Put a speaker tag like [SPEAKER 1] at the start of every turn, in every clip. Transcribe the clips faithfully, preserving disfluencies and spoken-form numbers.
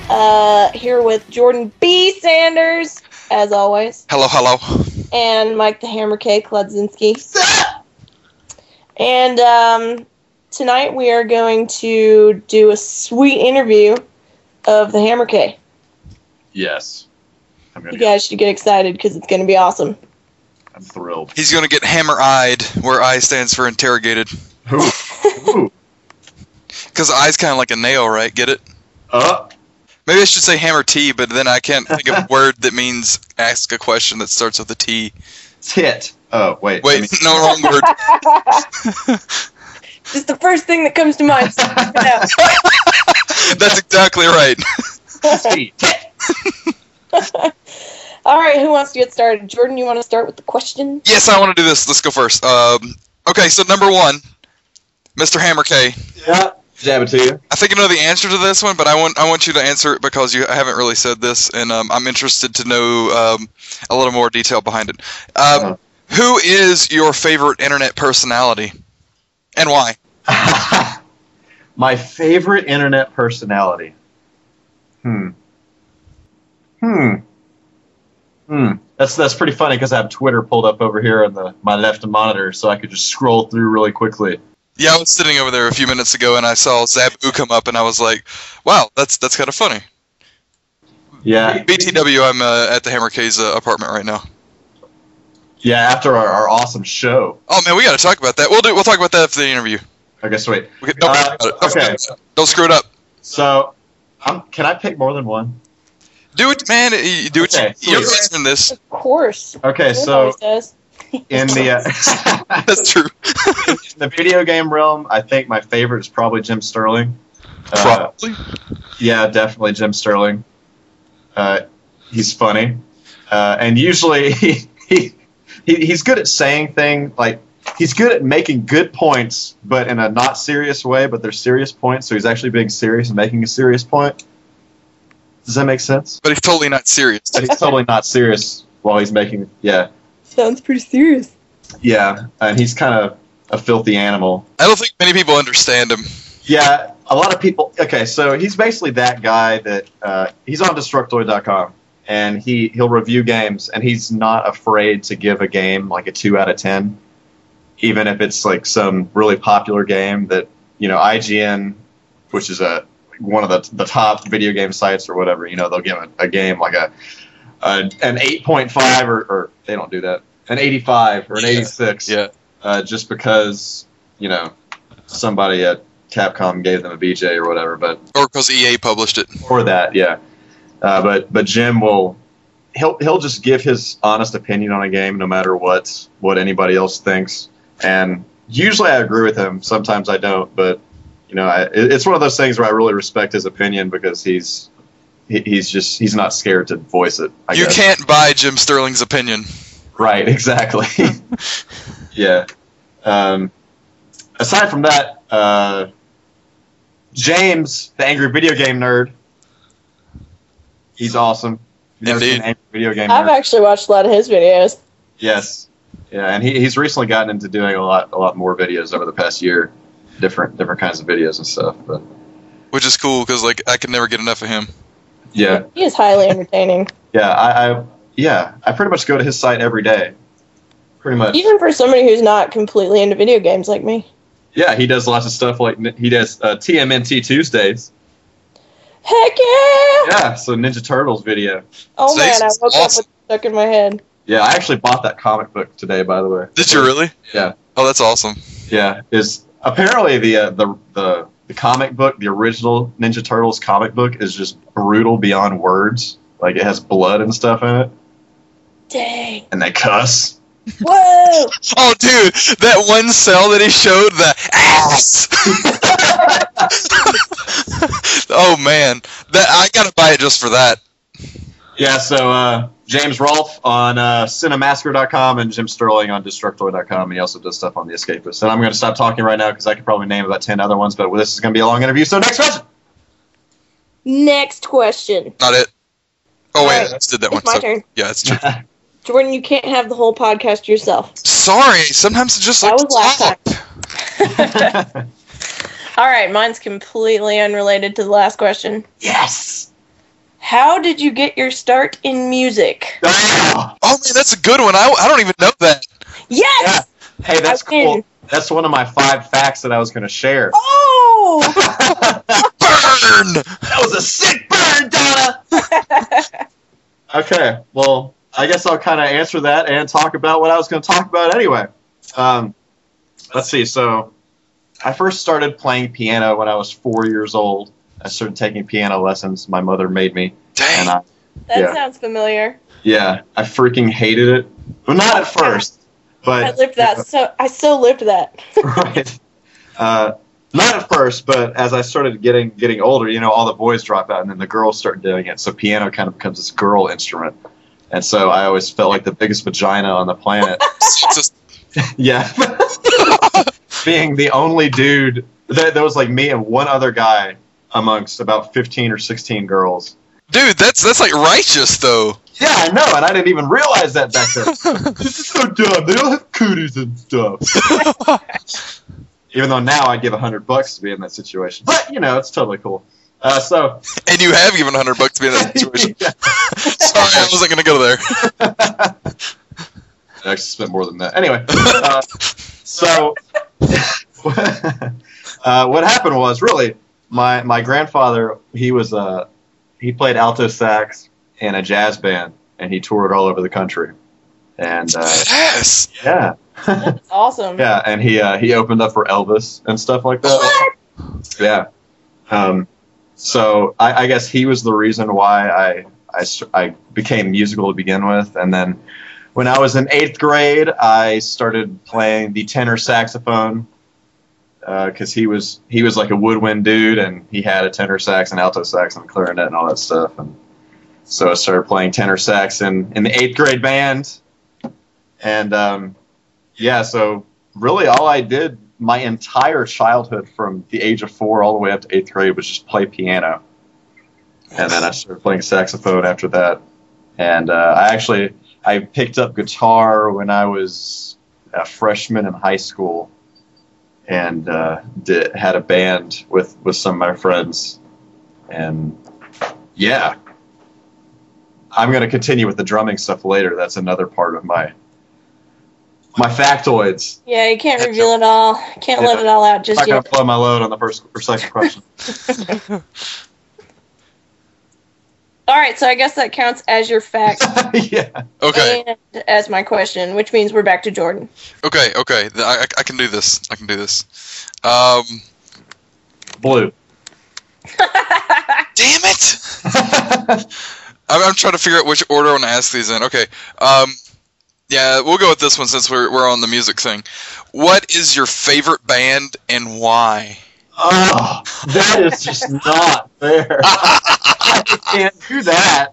[SPEAKER 1] Uh, here with Jordan B. Sanders, as always.
[SPEAKER 2] Hello, hello.
[SPEAKER 1] And Mike the Hammer K. Kludzinski. And um, tonight we are going to do a sweet interview of the Hammer K.
[SPEAKER 3] Yes. I'm gonna
[SPEAKER 1] You guys should get excited because it's going to be awesome.
[SPEAKER 3] I'm thrilled.
[SPEAKER 2] He's going to get hammer-eyed, where I stands for interrogated.
[SPEAKER 3] Ooh. Ooh.
[SPEAKER 2] Because eye's kind of like a nail, right? Get it?
[SPEAKER 3] Uh.
[SPEAKER 2] Maybe I should say hammer T, but then I can't think of a word that means ask a question that starts with a T.
[SPEAKER 3] Tit. Oh, wait.
[SPEAKER 2] Wait,
[SPEAKER 3] I mean-
[SPEAKER 2] no, wrong word.
[SPEAKER 1] It's the first thing that comes to mind. So
[SPEAKER 2] That's exactly right.
[SPEAKER 1] All right, who wants to get started? Jordan, you want to start with the question?
[SPEAKER 2] Yes, I want to do this. Let's go first. Um, okay, so number one, Mister Hammer K.
[SPEAKER 3] Yeah. Jab it to you.
[SPEAKER 2] I think I know the answer to this one, but I want I want you to answer it because you haven't really said this, and um, I'm interested to know um, a little more detail behind it. Um,
[SPEAKER 3] Uh-huh.
[SPEAKER 2] Who is your favorite internet personality, and why?
[SPEAKER 3] My favorite internet personality. Hmm. Hmm. Hmm. That's that's pretty funny because I have Twitter pulled up over here on the my left monitor, so I could just scroll through really quickly.
[SPEAKER 2] Yeah, I was sitting over there a few minutes ago, and I saw Zabu come up, and I was like, "Wow, that's that's kind of funny."
[SPEAKER 3] Yeah.
[SPEAKER 2] B T W, I'm uh, at the Hammer K's uh, apartment right now.
[SPEAKER 3] Yeah. After our, our awesome show.
[SPEAKER 2] Oh man, we got to talk about that. We'll do. We'll talk about that after the interview.
[SPEAKER 3] I guess wait.
[SPEAKER 2] We can, don't,
[SPEAKER 3] Uh,
[SPEAKER 2] forget about it. Don't
[SPEAKER 3] okay.
[SPEAKER 2] forget about it. Don't screw it up.
[SPEAKER 3] So, um, can I pick more than one?
[SPEAKER 2] Do it, man. You do it.
[SPEAKER 3] Okay,
[SPEAKER 2] you, you're
[SPEAKER 3] sweet.
[SPEAKER 2] in this.
[SPEAKER 1] Of course.
[SPEAKER 3] Okay,
[SPEAKER 1] Jordan
[SPEAKER 3] so
[SPEAKER 1] always does.
[SPEAKER 3] in the uh,
[SPEAKER 2] That's true.
[SPEAKER 3] in the video game realm, I think my favorite is probably Jim Sterling. Uh,
[SPEAKER 2] Probably.
[SPEAKER 3] yeah, definitely Jim Sterling. Uh, he's funny, uh, and usually he, he he he's good at saying things like he's good at making good points, but in a not serious way. But they're serious points, so he's actually being serious and making a serious point. Does that make sense?
[SPEAKER 2] But he's totally not serious.
[SPEAKER 3] But he's totally not serious while he's making yeah.
[SPEAKER 1] Sounds pretty serious.
[SPEAKER 3] Yeah, and he's kind of a filthy animal.
[SPEAKER 2] I don't think many people understand him.
[SPEAKER 3] Yeah, a lot of people. Okay, so he's basically that guy that uh, he's on Destructoid dot com, and he he'll review games, and he's not afraid to give a game like a two out of ten, even if it's like some really popular game that you know I G N, which is a one of the the top video game sites or whatever. You know, they'll give a, a game like a, a an eight point five or, or they don't do that. An eighty-five or an
[SPEAKER 2] Yeah.
[SPEAKER 3] eighty-six,
[SPEAKER 2] Yeah.
[SPEAKER 3] uh, just because, you know, somebody at Capcom gave them a B J or whatever, but
[SPEAKER 2] Or because E A published it.
[SPEAKER 3] or that, yeah. Uh, but but Jim will he'll he'll just give his honest opinion on a game no matter what what anybody else thinks, and usually I agree with him. Sometimes I don't, but you know, I, it, it's one of those things where I really respect his opinion because he's he, he's just he's not scared to voice it. I
[SPEAKER 2] You
[SPEAKER 3] guess.
[SPEAKER 2] can't buy Jim Sterling's opinion.
[SPEAKER 3] Right, exactly. Yeah. Um, aside from that, uh, James, the angry video game nerd, he's awesome. You've never seen
[SPEAKER 2] Indeed.
[SPEAKER 3] an angry video game
[SPEAKER 1] I've
[SPEAKER 3] nerd?
[SPEAKER 1] actually watched a lot of his videos.
[SPEAKER 3] Yes. Yeah, and he, he's recently gotten into doing a lot a lot more videos over the past year, different different kinds of videos and stuff. But
[SPEAKER 2] Which is cool because like I can never get enough of him.
[SPEAKER 3] yeah,
[SPEAKER 1] He is highly entertaining.
[SPEAKER 3] yeah, I, I yeah, I pretty much go to his site every day. Pretty much.
[SPEAKER 1] Even for somebody who's not completely into video games like me.
[SPEAKER 3] Yeah, he does lots of stuff like he does uh, T M N T Tuesdays.
[SPEAKER 1] Heck yeah!
[SPEAKER 3] Yeah, so Ninja Turtles video.
[SPEAKER 1] Oh man, I
[SPEAKER 2] That's
[SPEAKER 1] woke
[SPEAKER 2] awesome.
[SPEAKER 1] up with it stuck in my head.
[SPEAKER 3] Yeah, I actually bought that comic book today, by the way.
[SPEAKER 2] Did you really?
[SPEAKER 3] Yeah.
[SPEAKER 2] Oh, that's awesome.
[SPEAKER 3] Yeah, is apparently the uh, the the the comic book, the original Ninja Turtles comic book, is just brutal beyond words. Like it has blood and stuff in it,
[SPEAKER 1] Dang.
[SPEAKER 3] and they cuss.
[SPEAKER 1] Whoa!
[SPEAKER 2] Oh, dude, that one cell that he showed, the ass. Oh man, that I gotta buy it just for that.
[SPEAKER 3] Yeah, so uh, James Rolfe on uh, Cinemassacre dot com and Jim Sterling on Destructoid dot com, and he also does stuff on The Escapist. And I'm going to stop talking right now because I could probably name about ten other ones, but this is going to be a long interview. So next question.
[SPEAKER 1] Next question.
[SPEAKER 2] Not it. Oh wait,
[SPEAKER 1] Alright,
[SPEAKER 2] I just did that
[SPEAKER 1] it's
[SPEAKER 2] one.
[SPEAKER 1] my
[SPEAKER 2] So-
[SPEAKER 1] turn.
[SPEAKER 2] Yeah, it's true.
[SPEAKER 1] Jordan, you can't have the whole podcast to yourself.
[SPEAKER 2] Sorry, sometimes it just
[SPEAKER 1] That
[SPEAKER 2] like
[SPEAKER 1] was last
[SPEAKER 2] time.
[SPEAKER 1] All right, mine's completely unrelated to the last question.
[SPEAKER 3] Yes.
[SPEAKER 1] How did you get your start in music?
[SPEAKER 3] Ah!
[SPEAKER 2] Oh man, that's a good one. I, I don't even know that.
[SPEAKER 1] Yes!
[SPEAKER 3] Yeah. Hey, that's
[SPEAKER 1] I win.
[SPEAKER 3] cool. That's one of my five facts that I was going to share.
[SPEAKER 1] Oh!
[SPEAKER 2] Burn!
[SPEAKER 3] That was a sick burn, Donna! Okay, well, I guess I'll kind of answer that and talk about what I was going to talk about anyway. Um, let's see. So, I first started playing piano when I was four years old. I started taking piano lessons. My mother made me.
[SPEAKER 2] Dang.
[SPEAKER 3] And I,
[SPEAKER 1] That
[SPEAKER 3] Yeah.
[SPEAKER 1] sounds familiar.
[SPEAKER 3] yeah, I freaking hated it. Well, not at first, but
[SPEAKER 1] I lived that. So I still lived that.
[SPEAKER 3] right. Uh, not at first, but as I started getting getting older, you know, all the boys drop out, and then the girls start doing it. So piano kind of becomes this girl instrument, and so I always felt like the biggest vagina on the planet.
[SPEAKER 2] Just,
[SPEAKER 3] Yeah, being the only dude. There, there was like me and one other guy amongst about fifteen or sixteen girls.
[SPEAKER 2] dude, that's that's like righteous though.
[SPEAKER 3] Yeah, I know, and I didn't even realize that back then. This is so dumb. They don't have cooties and stuff. Even though now I'd give a hundred bucks to be in that situation, but you know, it's totally cool. Uh, so,
[SPEAKER 2] And you have given a hundred bucks to be in that situation.
[SPEAKER 3] Yeah.
[SPEAKER 2] Sorry, I wasn't gonna go there.
[SPEAKER 3] I actually spent more than that. Anyway, uh, so uh, what happened was really my my grandfather. He was uh, he played alto sax in a jazz band, and he toured all over the country. And uh,
[SPEAKER 2] Yes.
[SPEAKER 3] yeah,
[SPEAKER 1] That's awesome.
[SPEAKER 3] yeah, and he uh, he opened up for Elvis and stuff like that. Yeah. Um, so I, I guess he was the reason why I, I st- I became musical to begin with, and then when I was in eighth grade, I started playing the tenor saxophone because he was he was like a woodwind dude, and he had a tenor sax and alto sax and clarinet and all that stuff, and so I started playing tenor sax in, in the eighth grade band, and um, yeah, so really all I did my entire childhood from the age of four all the way up to eighth grade was just play piano. And then I started playing saxophone after that. And uh, I actually, I picked up guitar when I was a freshman in high school and uh, did, had a band with, with some of my friends. And yeah, I'm going to continue with the drumming stuff later. That's another part of my My factoids.
[SPEAKER 1] Yeah, you can't reveal it all. Can't let
[SPEAKER 3] Yeah.
[SPEAKER 1] it all out
[SPEAKER 3] I'm
[SPEAKER 1] just
[SPEAKER 3] not going
[SPEAKER 1] yet.
[SPEAKER 3] to blow my load on the first or second question.
[SPEAKER 1] All right, so I guess that counts as your fact
[SPEAKER 3] Yeah.
[SPEAKER 2] Okay.
[SPEAKER 1] and as my question, which means we're back to Jordan.
[SPEAKER 2] Okay. Okay. Th- I, I can do this. I can do this. Um.
[SPEAKER 3] Blue.
[SPEAKER 2] Damn it! I'm, I'm trying to figure out which order I want to ask these in. Okay. Um. Yeah, we'll go with this one since we're we're on the music thing. What is your favorite band and why?
[SPEAKER 3] Oh, that is just not fair. I can't do that.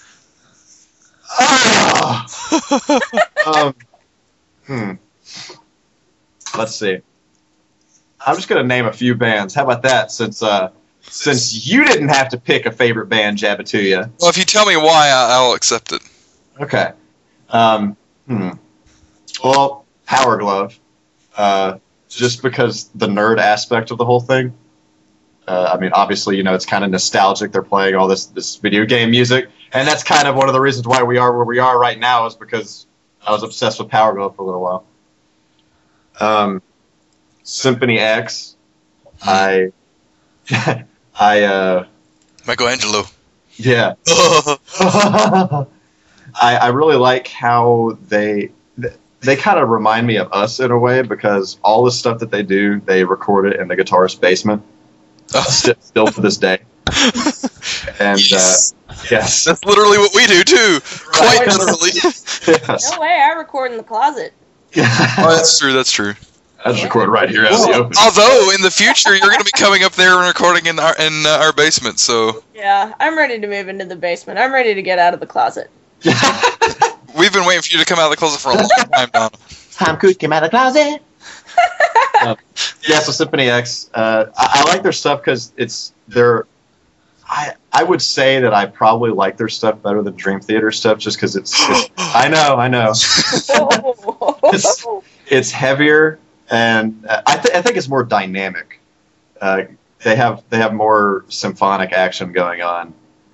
[SPEAKER 3] Oh. Um, hmm. Let's see. I'm just going to name a few bands. How about that? Since uh, since you didn't have to pick a favorite band, Jabatuya.
[SPEAKER 2] Well, if you tell me why, I, I'll accept it.
[SPEAKER 3] Okay. Um, hmm. Well, Power Glove. Uh, just because the nerd aspect of the whole thing. Uh, I mean, obviously, you know, it's kind of nostalgic. They're playing all this this video game music, and that's kind of one of the reasons why we are where we are right now is because I was obsessed with Power Glove for a little while. Um, Symphony X. I, I, uh,
[SPEAKER 2] Michelangelo.
[SPEAKER 3] yeah. I, I really like how they they kind of remind me of us in a way because all the stuff that they do, they record it in the guitarist's basement, st- still to this day. And
[SPEAKER 2] Yes.
[SPEAKER 3] uh, yes,
[SPEAKER 2] That's literally what we do too. Quite
[SPEAKER 3] Right.
[SPEAKER 2] literally.
[SPEAKER 3] yes.
[SPEAKER 1] No way, I record in the closet.
[SPEAKER 2] Oh, that's true. That's true.
[SPEAKER 3] That's recorded right here out in the
[SPEAKER 2] Well,
[SPEAKER 3] open.
[SPEAKER 2] although in the future you're going to be coming up there and recording in our in uh, our basement, so
[SPEAKER 1] Yeah, I'm ready to move into the basement. I'm ready to get out of the closet.
[SPEAKER 2] we've been waiting for you to come out of the closet for a long time, Donna.
[SPEAKER 3] Tom Cruise came out of the closet. um, yeah, so Symphony X, uh, I, I like their stuff because it's they're. I I would say that I probably like their stuff better than Dream Theater stuff just because it's, it's. I know, I know. It's- It's heavier and uh, I, th- I think it's more dynamic. Uh, they have they have more symphonic action going on,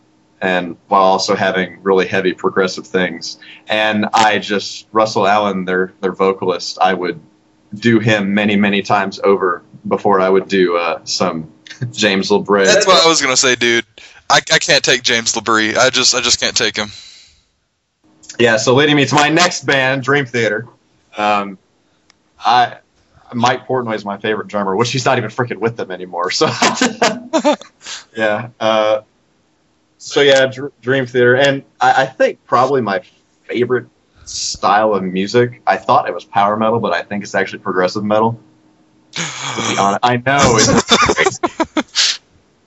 [SPEAKER 3] and while also having really heavy progressive things. And I just Russell Allen, their their vocalist, I would do him many many times over before I would do uh, some James LeBray.
[SPEAKER 2] That's what I was gonna say, dude. I, I can't take James LeBray. I just I just can't take him.
[SPEAKER 3] Yeah, so leading me to my next band, Dream Theater. Um, I Mike Portnoy is my favorite drummer, which he's not even freaking with them anymore. So yeah, uh, so yeah, Dr- Dream Theater, and I, I think probably my favorite style of music. I thought it was power metal, but I think it's actually progressive metal. To be honest, I know it's crazy.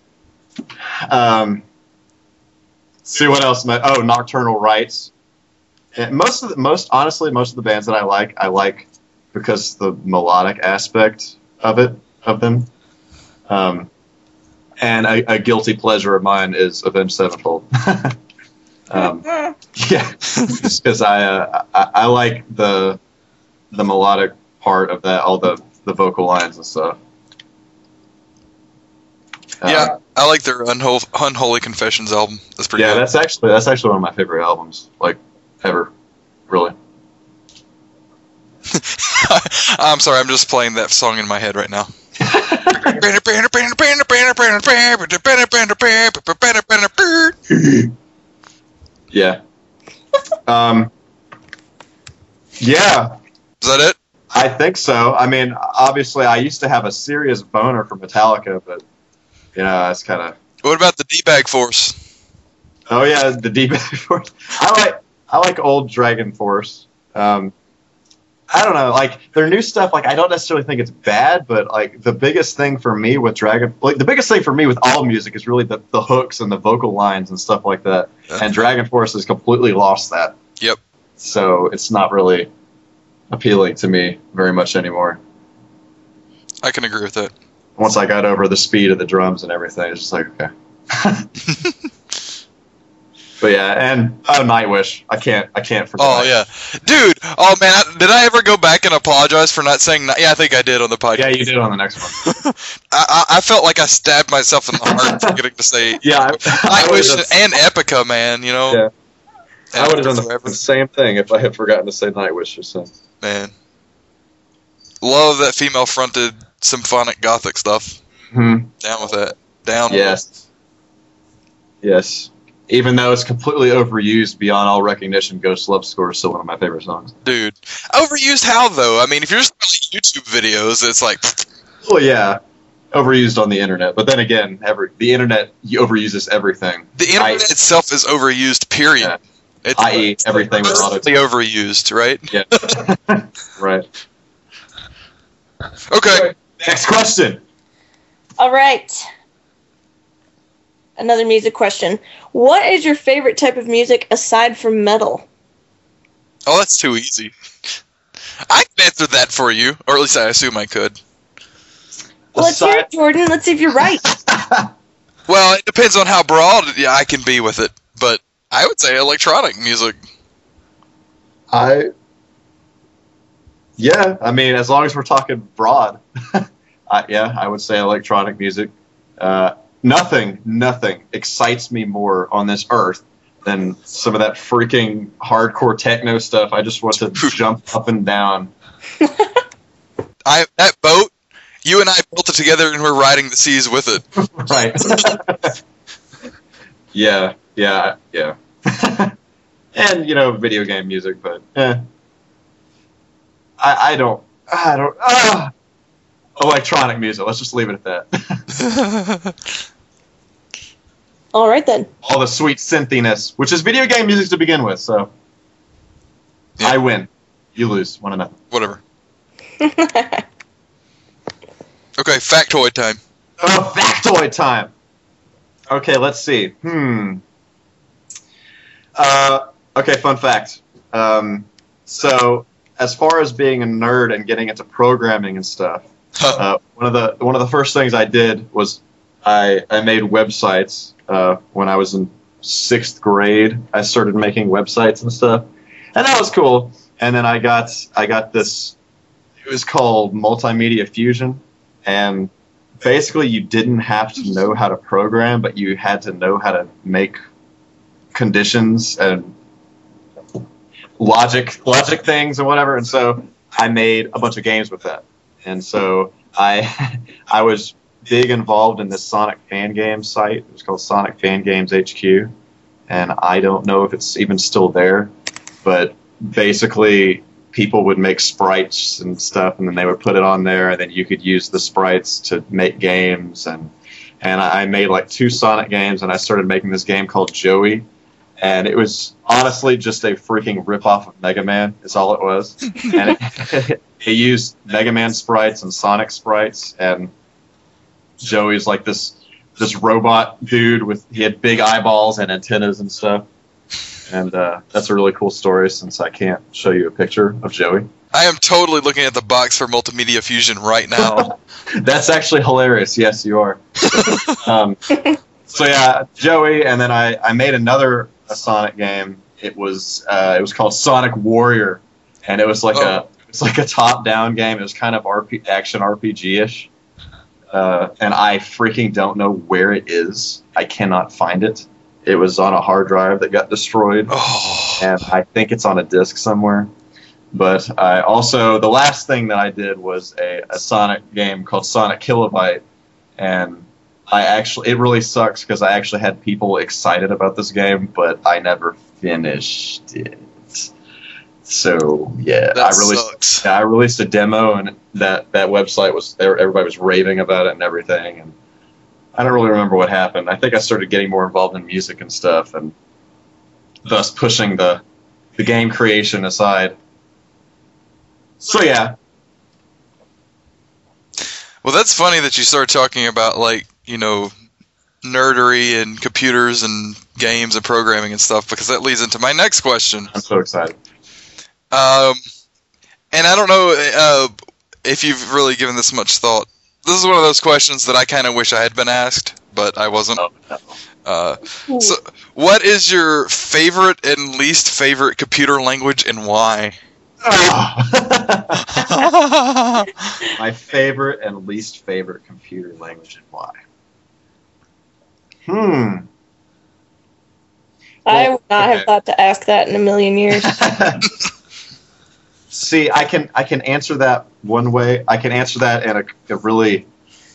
[SPEAKER 3] Um, see what else? My, oh, Nocturnal Rites. And most of the, most honestly, most of the bands that I like, I like because the melodic aspect of it, of them. Um, and a, a guilty pleasure of mine is Avenged Sevenfold. um, yeah, just because I, uh, I I like the the melodic part of that, all the the vocal lines and stuff.
[SPEAKER 2] Yeah,
[SPEAKER 3] Um,
[SPEAKER 2] I like their Unho- Unholy Confessions album. That's pretty
[SPEAKER 3] yeah,
[SPEAKER 2] good.
[SPEAKER 3] that's actually that's actually one of my favorite albums, like ever, really.
[SPEAKER 2] I'm sorry, I'm just playing that song in my head right now.
[SPEAKER 3] Yeah. Um. Yeah,
[SPEAKER 2] Is that it?
[SPEAKER 3] I think so. I mean, obviously, I used to have a serious boner for Metallica, but you know, that's kind of.
[SPEAKER 2] What about the D-Bag Force?
[SPEAKER 3] Oh yeah, the D B Force. I like I like old Dragon Force. Um, I don't know, like their new stuff. Like I don't necessarily think it's bad, but like the biggest thing for me with Dragon, like the biggest thing for me with all music is really the, the hooks and the vocal lines and stuff like that.
[SPEAKER 2] Yeah.
[SPEAKER 3] And Dragon Force has completely lost that.
[SPEAKER 2] Yep.
[SPEAKER 3] So it's not really appealing to me very much anymore.
[SPEAKER 2] I can agree with that.
[SPEAKER 3] Once I got over the speed of the drums and everything, it's just like okay. But yeah, and oh, Nightwish. I can't. I can't forget.
[SPEAKER 2] Oh, yeah. Dude, oh, man, I, did I ever go back and apologize for not saying... Ni- yeah, I think I did on the podcast.
[SPEAKER 3] Yeah, you did on the next one.
[SPEAKER 2] I, I, I felt like I stabbed myself in the heart for getting to say...
[SPEAKER 3] Yeah, I, I
[SPEAKER 2] Nightwish
[SPEAKER 3] would've-
[SPEAKER 2] and Epica, man, you know?
[SPEAKER 3] Yeah. I would have done the,
[SPEAKER 2] Forever.
[SPEAKER 3] the same thing if I had forgotten to say Nightwish or something.
[SPEAKER 2] Man. Love that female-fronted symphonic gothic stuff.
[SPEAKER 3] Hmm.
[SPEAKER 2] Down with that. Down with
[SPEAKER 3] Yes. Yes. Even though it's completely overused beyond all recognition, Ghost Love Score is still one of my favorite songs.
[SPEAKER 2] it. Dude. Overused how, though? I mean, if you're just like YouTube videos, it's like...
[SPEAKER 3] Well, yeah. Overused on the internet. But then again, every the internet overuses everything.
[SPEAKER 2] The internet
[SPEAKER 3] I-
[SPEAKER 2] itself is overused, period.
[SPEAKER 3] Yeah.
[SPEAKER 2] It's
[SPEAKER 3] I E everything with auto
[SPEAKER 2] constantly overused, right?
[SPEAKER 3] Yeah. Right.
[SPEAKER 2] Okay.
[SPEAKER 3] Next question.
[SPEAKER 1] All right. Another music question. What is your favorite type of music aside from metal?
[SPEAKER 2] Oh, that's too easy. I can answer that for you, or at least I assume I could.
[SPEAKER 1] Well, let's hear
[SPEAKER 3] Aside-
[SPEAKER 1] it, Jordan. Let's see if you're right.
[SPEAKER 2] Well, it depends on how broad yeah, I can be with it, but I would say electronic music.
[SPEAKER 3] I. Yeah, I mean, as long as we're talking broad, uh, yeah, I would say electronic music. Uh, nothing, nothing excites me more on this earth than some of that freaking hardcore techno stuff. I just want to jump up and down.
[SPEAKER 2] I that boat, you and I built it together, and we're riding the seas with it.
[SPEAKER 3] Right. yeah, yeah, yeah. And, you know, video game music, but, eh. I, I don't, I don't, ah! Electronic music, let's just leave it at that.
[SPEAKER 1] All right, then.
[SPEAKER 3] All the sweet synthiness, which is video game music to begin with, so.
[SPEAKER 2] Yeah.
[SPEAKER 3] I win. You lose. One to nothing.
[SPEAKER 2] Whatever. Okay, factoid time.
[SPEAKER 3] Oh, factoid time! Okay, let's see. Hmm. Uh, okay, fun fact. Um, so, as far as being a nerd and getting into programming and stuff, uh, one of the one of the first things I did was I I made websites uh, when I was in sixth grade. I started making websites and stuff, and that was cool. And then I got I got this. It was called Multimedia Fusion, and basically you didn't have to know how to program, but you had to know how to make conditions and logic logic things and whatever. And so I made a bunch of games with that. And so I I was big involved in this Sonic fan games site. It was called Sonic Fan Games H Q. And I don't know if it's even still there, but basically people would make sprites and stuff, and then they would put it on there, and then you could use the sprites to make games. And and I made like two Sonic games, and I started making this game called Joey, and it was honestly just a freaking ripoff of Mega Man. Is all it was, and it, it used Mega Man sprites and Sonic sprites, and Joey's like this this robot dude with he had big eyeballs and antennas and stuff. And uh, that's a really cool story, since I can't show you a picture of Joey.
[SPEAKER 2] I am totally looking at the box for Multimedia Fusion right now.
[SPEAKER 3] That's actually hilarious. Yes, you are. um, so yeah, Joey, and then I, I made another a Sonic game. It was uh, it was called Sonic Warrior, and it was like
[SPEAKER 2] oh.
[SPEAKER 3] a it was like a top down game. It was kind of R P, action R P G ish, uh, and I freaking don't know where it is. I cannot find it. It was on a hard drive that got destroyed,
[SPEAKER 2] oh.
[SPEAKER 3] and I think it's on a disc somewhere. But I also, the last thing that I did was a, a Sonic game called Sonic Kilobyte, and I actually, it really sucks because I actually had people excited about this game, but I never finished it. So yeah,
[SPEAKER 2] that
[SPEAKER 3] I released,
[SPEAKER 2] sucks.
[SPEAKER 3] yeah, I released a demo, and that, that website was, everybody was raving about it and everything, and I don't really remember what happened. I think I started getting more involved in music and stuff, and thus pushing the the game creation aside. So yeah.
[SPEAKER 2] Well, that's funny that you started talking about, like, you know, nerdery and computers and games and programming and stuff, because that leads into my next question.
[SPEAKER 3] I'm so excited.
[SPEAKER 2] Um, and I don't know uh, if you've really given this much thought. This is one of those questions that I kind of wish I had been asked, but I wasn't.
[SPEAKER 3] Oh, no.
[SPEAKER 2] Uh, so, what is your favorite and least favorite computer language, and why?
[SPEAKER 3] My favorite and least favorite computer language, and why? Hmm.
[SPEAKER 1] I would not have thought to ask that in a million years.
[SPEAKER 3] See, I can I can answer that one way. I can answer that in a, a really...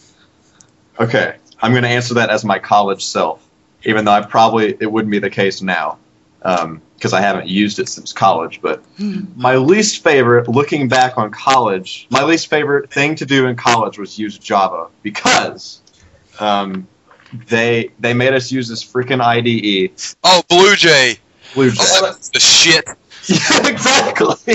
[SPEAKER 3] Okay, I'm going to answer that as my college self, even though I probably, it wouldn't be the case now, because um, I haven't used it since college. But my least favorite, looking back on college, my least favorite thing to do in college was use Java, because um, they they made us use this freaking I D E.
[SPEAKER 2] Oh, Blue Jay.
[SPEAKER 3] Blue Jay.
[SPEAKER 2] Oh, that's the shit.
[SPEAKER 3] Yeah, exactly.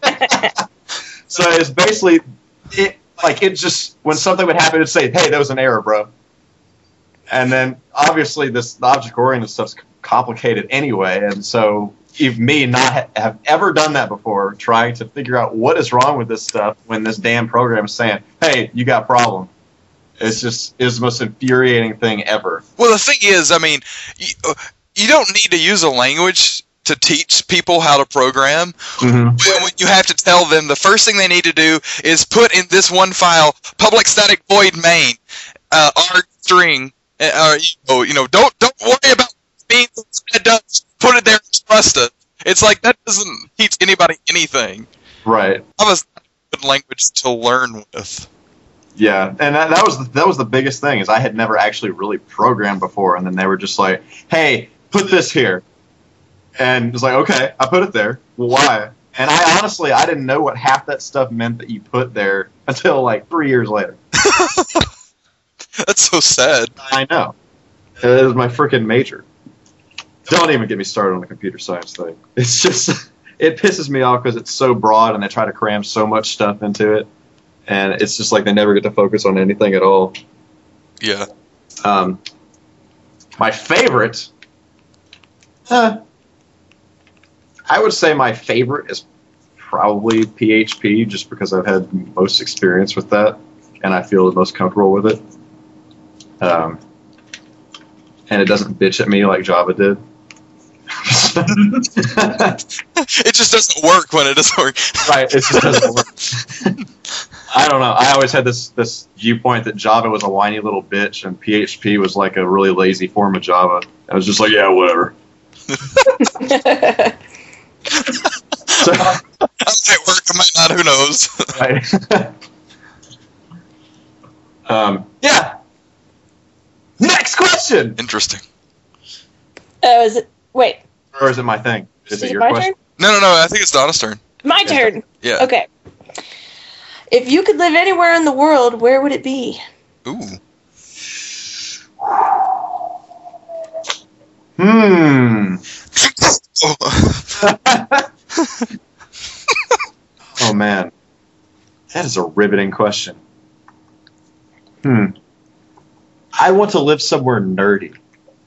[SPEAKER 3] So it's basically, it like it just, when something would happen, it'd say, hey, that was an error, bro. And then obviously this the object-oriented stuff's complicated anyway, and so if me not ha- have ever done that before, trying to figure out what is wrong with this stuff when this damn program is saying, hey, you got a problem. It's just, it's the most infuriating thing ever.
[SPEAKER 2] Well, the thing is, I mean, you, you don't need to use a language to teach people how to program.
[SPEAKER 3] Mm-hmm.
[SPEAKER 2] When, when you have to tell them the first thing they need to do is put in this one file, public static void main, uh, R string, uh, you know, you know, don't don't worry about being it does. Put it there and trust it. It's like that doesn't teach anybody anything.
[SPEAKER 3] Right.
[SPEAKER 2] That was a good language to learn with.
[SPEAKER 3] Yeah, and that, that was the, that was the biggest thing, is I had never actually really programmed before, and then they were just like, hey, put this here. And it's like, okay, I put it there. Well, why? And I honestly, I didn't know what half that stuff meant that you put there until like three years later.
[SPEAKER 2] That's so sad.
[SPEAKER 3] I know. It was my freaking major. Don't even get me started on the computer science thing. It's just, it pisses me off because it's so broad and they try to cram so much stuff into it. And it's just like they never get to focus on anything at all.
[SPEAKER 2] Yeah.
[SPEAKER 3] Um, my favorite... Huh. I would say my favorite is probably P H P, just because I've had most experience with that, and I feel the most comfortable with it. Um, and it doesn't bitch at me like Java did.
[SPEAKER 2] It just doesn't work when it doesn't work.
[SPEAKER 3] Right, it just doesn't work. I don't know. I always had this, this viewpoint that Java was a whiny little bitch, and P H P was like a really lazy form of Java. I was just like, yeah, whatever. So,
[SPEAKER 2] I might work, I might not, who knows?
[SPEAKER 3] right. um, yeah. Next question.
[SPEAKER 2] Interesting.
[SPEAKER 1] Oh, is it? Wait.
[SPEAKER 3] Or is it my thing? Is
[SPEAKER 1] Is
[SPEAKER 3] it
[SPEAKER 1] it
[SPEAKER 3] your
[SPEAKER 1] my
[SPEAKER 3] question?
[SPEAKER 1] turn?
[SPEAKER 2] No, no, no, I think it's Donna's turn.
[SPEAKER 1] My
[SPEAKER 3] Yeah.
[SPEAKER 1] turn.
[SPEAKER 2] Yeah.
[SPEAKER 1] Okay. If you could live anywhere in the world, where would it be?
[SPEAKER 2] Ooh.
[SPEAKER 3] Hmm.
[SPEAKER 2] Oh,
[SPEAKER 3] Oh man, that is a riveting question. Hmm. I want to live somewhere nerdy.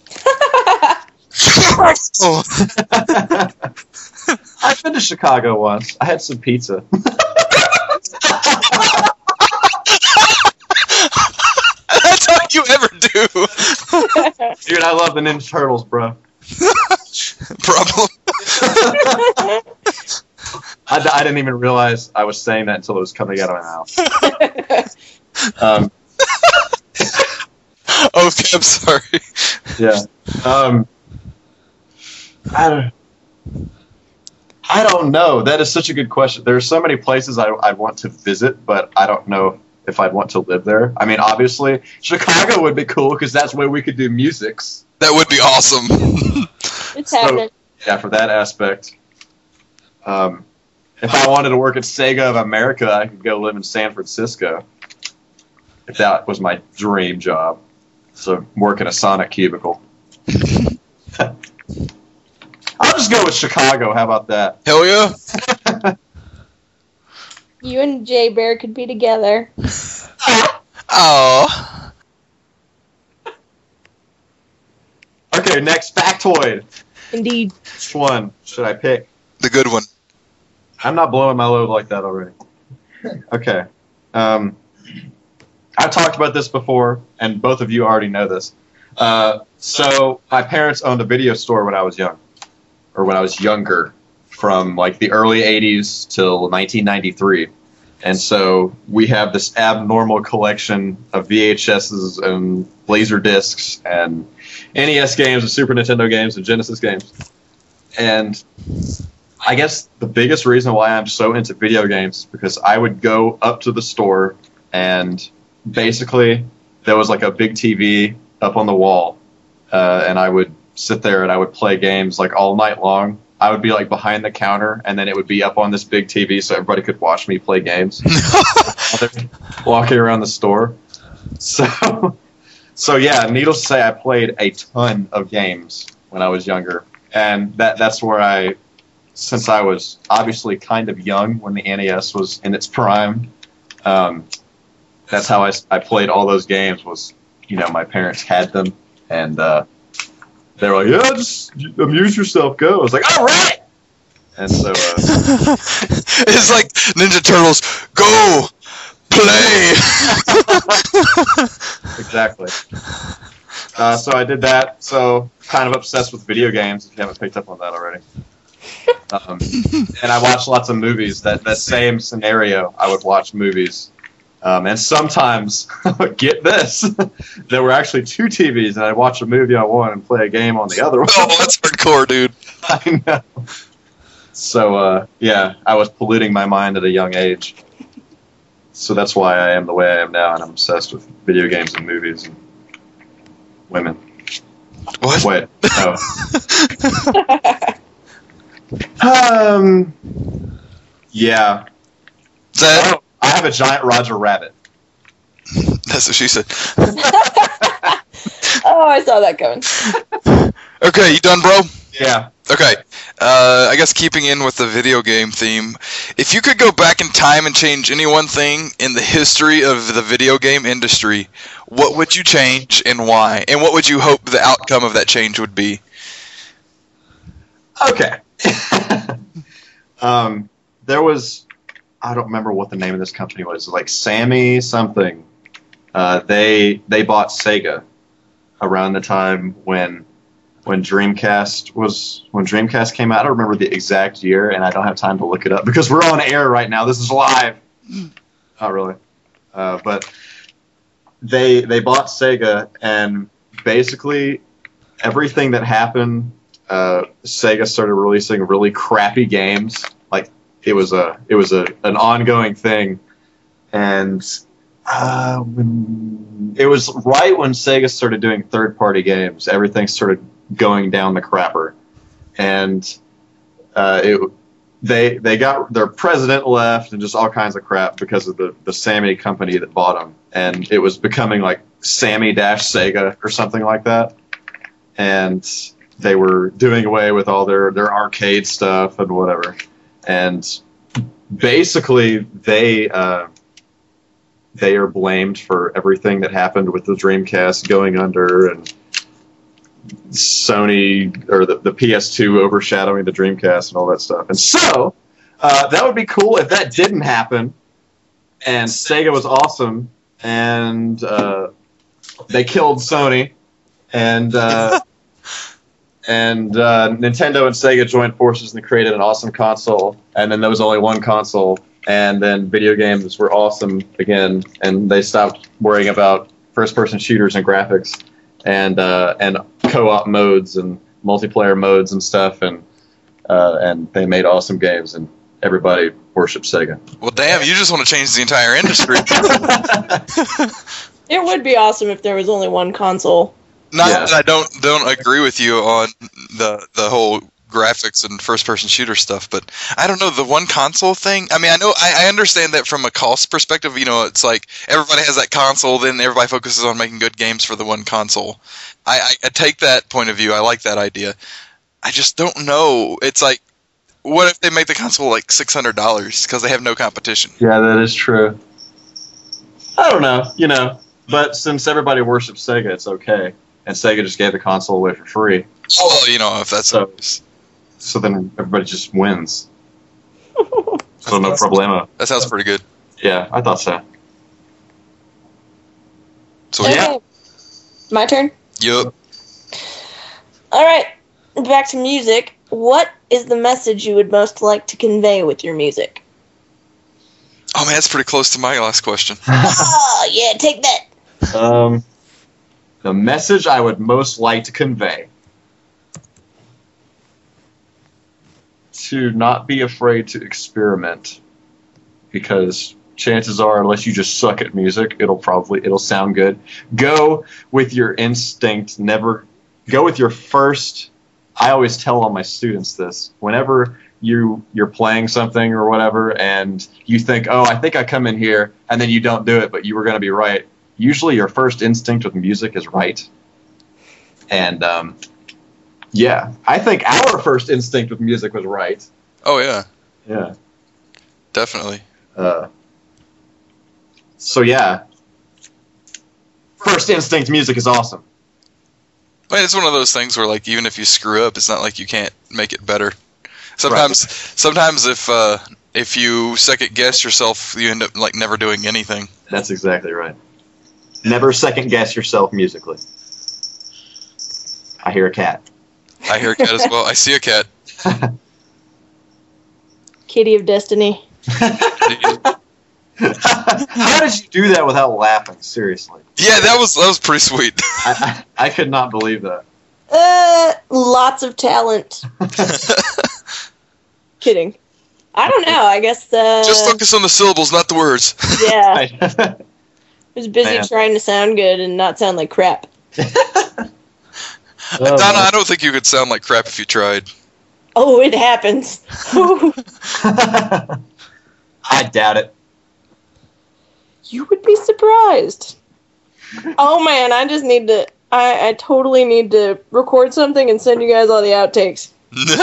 [SPEAKER 2] oh.
[SPEAKER 3] I've been to Chicago once. I had some pizza.
[SPEAKER 2] That's all you ever do.
[SPEAKER 3] Dude, I love the Ninja Turtles, bro.
[SPEAKER 2] Problem.
[SPEAKER 3] I, I didn't even realize I was saying that until it was coming out of my mouth. Um,
[SPEAKER 2] Okay, I'm sorry.
[SPEAKER 3] yeah. Um, I don't. I don't know. That is such a good question. There are so many places I I want to visit, but I don't know if I'd want to live there. I mean, obviously, Chicago would be cool because that's where we could do musics.
[SPEAKER 2] That would be awesome.
[SPEAKER 1] It's
[SPEAKER 3] So-
[SPEAKER 1] happening.
[SPEAKER 3] Yeah, for that aspect. Um, if I wanted to work at Sega of America, I could go live in San Francisco. If that was my dream job. So work in a Sonic cubicle. I'll just go with Chicago. How about that?
[SPEAKER 2] Hell yeah.
[SPEAKER 1] You and Jay Bear could be together.
[SPEAKER 2] Oh.
[SPEAKER 3] Okay, next factoid.
[SPEAKER 1] Indeed.
[SPEAKER 3] Which one should I pick?
[SPEAKER 2] The good one.
[SPEAKER 3] I'm not blowing my load like that already. Okay. Um, I've talked about this before, and both of you already know this. Uh, so my parents owned a video store when I was young, or when I was younger, from like the early eighties till nineteen ninety-three. And so we have this abnormal collection of V H S's and laser discs and N E S games and Super Nintendo games and Genesis games. And I guess the biggest reason why I'm so into video games is because I would go up to the store and basically there was like a big T V up on the wall, uh, and I would sit there and I would play games like all night long. I would be like behind the counter, and then it would be up on this big T V so everybody could watch me play games while they're walking around the store. So, so yeah, needless to say, I played a ton of games when I was younger, and that that's where I, since I was obviously kind of young when the N E S was in its prime, um, that's how I, I played all those games. Was, you know, my parents had them, and uh, they were like, "Yeah, just amuse yourself, go." I was like, "All right." And so, uh,
[SPEAKER 2] It's like Ninja Turtles. Go play.
[SPEAKER 3] exactly. Uh, so I did that. So kind of obsessed with video games. If you haven't picked up on that already. Um, and I watched lots of movies. That that same scenario, I would watch movies. Um, and sometimes, get this, there were actually two T Vs, and I'd watch a movie on one and play a game on the other one.
[SPEAKER 2] Oh, that's hardcore, dude.
[SPEAKER 3] I know. So, uh, yeah, I was polluting my mind at a young age. So that's why I am the way I am now, and I'm obsessed with video games and movies and women.
[SPEAKER 2] What?
[SPEAKER 3] Wait, no. um, yeah.
[SPEAKER 2] Is that?
[SPEAKER 3] Oh, I have a giant Roger Rabbit.
[SPEAKER 2] That's what she said.
[SPEAKER 1] Oh, I saw that coming.
[SPEAKER 2] Okay, you done, bro?
[SPEAKER 3] Yeah.
[SPEAKER 2] Okay. Uh, I guess keeping in with the video game theme, if you could go back in time and change any one thing in the history of the video game industry, what would you change and why? And what would you hope the outcome of that change would be?
[SPEAKER 3] Okay. um, there was, I don't remember what the name of this company was, like Sammy something. Uh, they they bought Sega around the time when when Dreamcast was when Dreamcast came out. I don't remember the exact year, and I don't have time to look it up because we're on air right now. This is live. Not really, uh, but they they bought Sega, and basically everything that happened uh, Sega started releasing really crappy games. Like it was a it was a an ongoing thing, and uh, when, it was right when Sega started doing third party games. Everything started going down the crapper, and uh, it. They they got their president left and just all kinds of crap because of the, the Sammy company that bought them, and it was becoming like Sammy dash Sega or something like that, and they were doing away with all their, their arcade stuff and whatever, and basically they uh, they are blamed for everything that happened with the Dreamcast going under and Sony or the, the P S two overshadowing the Dreamcast and all that stuff. And so, uh, that would be cool if that didn't happen and Sega was awesome and uh, they killed Sony and uh, and uh, Nintendo and Sega joined forces and created an awesome console, and then there was only one console, and then video games were awesome again, and they stopped worrying about first-person shooters and graphics and uh, and co-op modes and multiplayer modes and stuff, and uh, and they made awesome games, and everybody worships Sega.
[SPEAKER 2] Well, damn, you just want to change the entire industry.
[SPEAKER 1] It would be awesome if there was only one console.
[SPEAKER 2] Not
[SPEAKER 3] Yeah.
[SPEAKER 2] that I don't don't agree with you on the the whole graphics and first person shooter stuff, but I don't know, the one console thing. I mean, I know I, I understand that from a cost perspective. You know, it's like everybody has that console, then everybody focuses on making good games for the one console. I, I, I take that point of view. I like that idea. I just don't know. It's like, what if they make the console like six hundred dollars because they have no competition?
[SPEAKER 3] Yeah, that is true. I don't know, you know, but since everybody worships Sega, it's okay. And Sega just gave the console away for free.
[SPEAKER 2] Well, you know, if that's
[SPEAKER 3] So, so then everybody just wins. So no problemo.
[SPEAKER 2] that sounds pretty good.
[SPEAKER 3] Yeah, I thought so.
[SPEAKER 2] So yeah,
[SPEAKER 1] Okay. My turn?
[SPEAKER 2] yup.
[SPEAKER 1] All right, back to music. What is the message you would most like to convey with your music?
[SPEAKER 2] Oh man, that's pretty close to my last question.
[SPEAKER 1] Oh, yeah, take that.
[SPEAKER 3] Um, the message I would most like to convey: to not be afraid to experiment, because chances are, unless you just suck at music, it'll probably it'll sound good. Go with your instinct. Never go with your first. I always tell all my students this. Whenever you you're playing something or whatever, and you think, oh, I think I come in here, and then you don't do it, but you were going to be right. Usually, your first instinct with music is right. And um, yeah, I think our first instinct with music was right.
[SPEAKER 2] Oh yeah,
[SPEAKER 3] Yeah.
[SPEAKER 2] definitely.
[SPEAKER 3] Uh, so yeah, first instinct music is awesome.
[SPEAKER 2] I mean, it's one of those things where, like, even if you screw up, it's not like you can't make it better. Sometimes, sometimes if uh, if you second guess yourself, you end up like never doing anything.
[SPEAKER 3] That's exactly right. Never second guess yourself musically. I hear a cat.
[SPEAKER 2] I hear a cat as well. I see a cat.
[SPEAKER 1] Kitty of Destiny.
[SPEAKER 3] How did you do that without laughing? Seriously,
[SPEAKER 2] Yeah, that was that was pretty sweet.
[SPEAKER 3] I, I, I could not believe that.
[SPEAKER 1] Uh, lots of talent. Kidding. I don't know. I guess uh,
[SPEAKER 2] Just focus on the syllables, not the words.
[SPEAKER 1] yeah. I was busy
[SPEAKER 3] Man.
[SPEAKER 1] trying to sound good and not sound like crap.
[SPEAKER 3] Oh,
[SPEAKER 2] Donna,
[SPEAKER 3] man.
[SPEAKER 2] I don't think you could sound like crap if you tried.
[SPEAKER 1] Oh, it happens.
[SPEAKER 3] I doubt it.
[SPEAKER 1] You would be surprised. Oh man, I just need to. I, I totally need to record something and send you guys all the outtakes.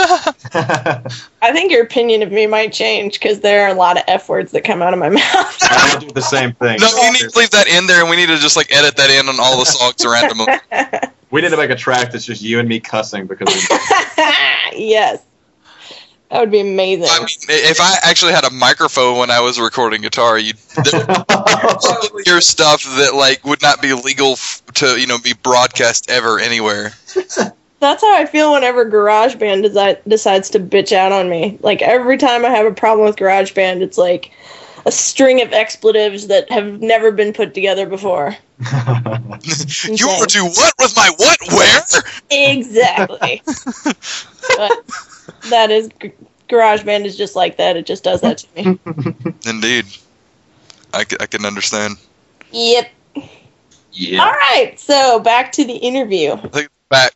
[SPEAKER 1] I think your opinion of me might change because there are a lot of F words that come out of my mouth.
[SPEAKER 3] I would do the same thing.
[SPEAKER 2] No, you need to leave that in there, and we need to just like edit that in on all the songs randomly.
[SPEAKER 3] We need to make a track that's just you and me cussing because we
[SPEAKER 1] Yes. That would be amazing.
[SPEAKER 2] I mean, if I actually had a microphone when I was recording guitar, you'd hear stuff that like would not be legal f- to you know be broadcast ever anywhere.
[SPEAKER 1] That's how I feel whenever GarageBand desi- decides to bitch out on me. Like, every time I have a problem with GarageBand, it's like a string of expletives that have never been put together before.
[SPEAKER 2] You want to do what with my what? Where?
[SPEAKER 1] Exactly. But that is GarageBand is just like that. It just does that to me.
[SPEAKER 2] Indeed, I, c- I can understand.
[SPEAKER 1] Yep.
[SPEAKER 3] Yeah.
[SPEAKER 1] All right. So back to the interview.
[SPEAKER 2] I think back.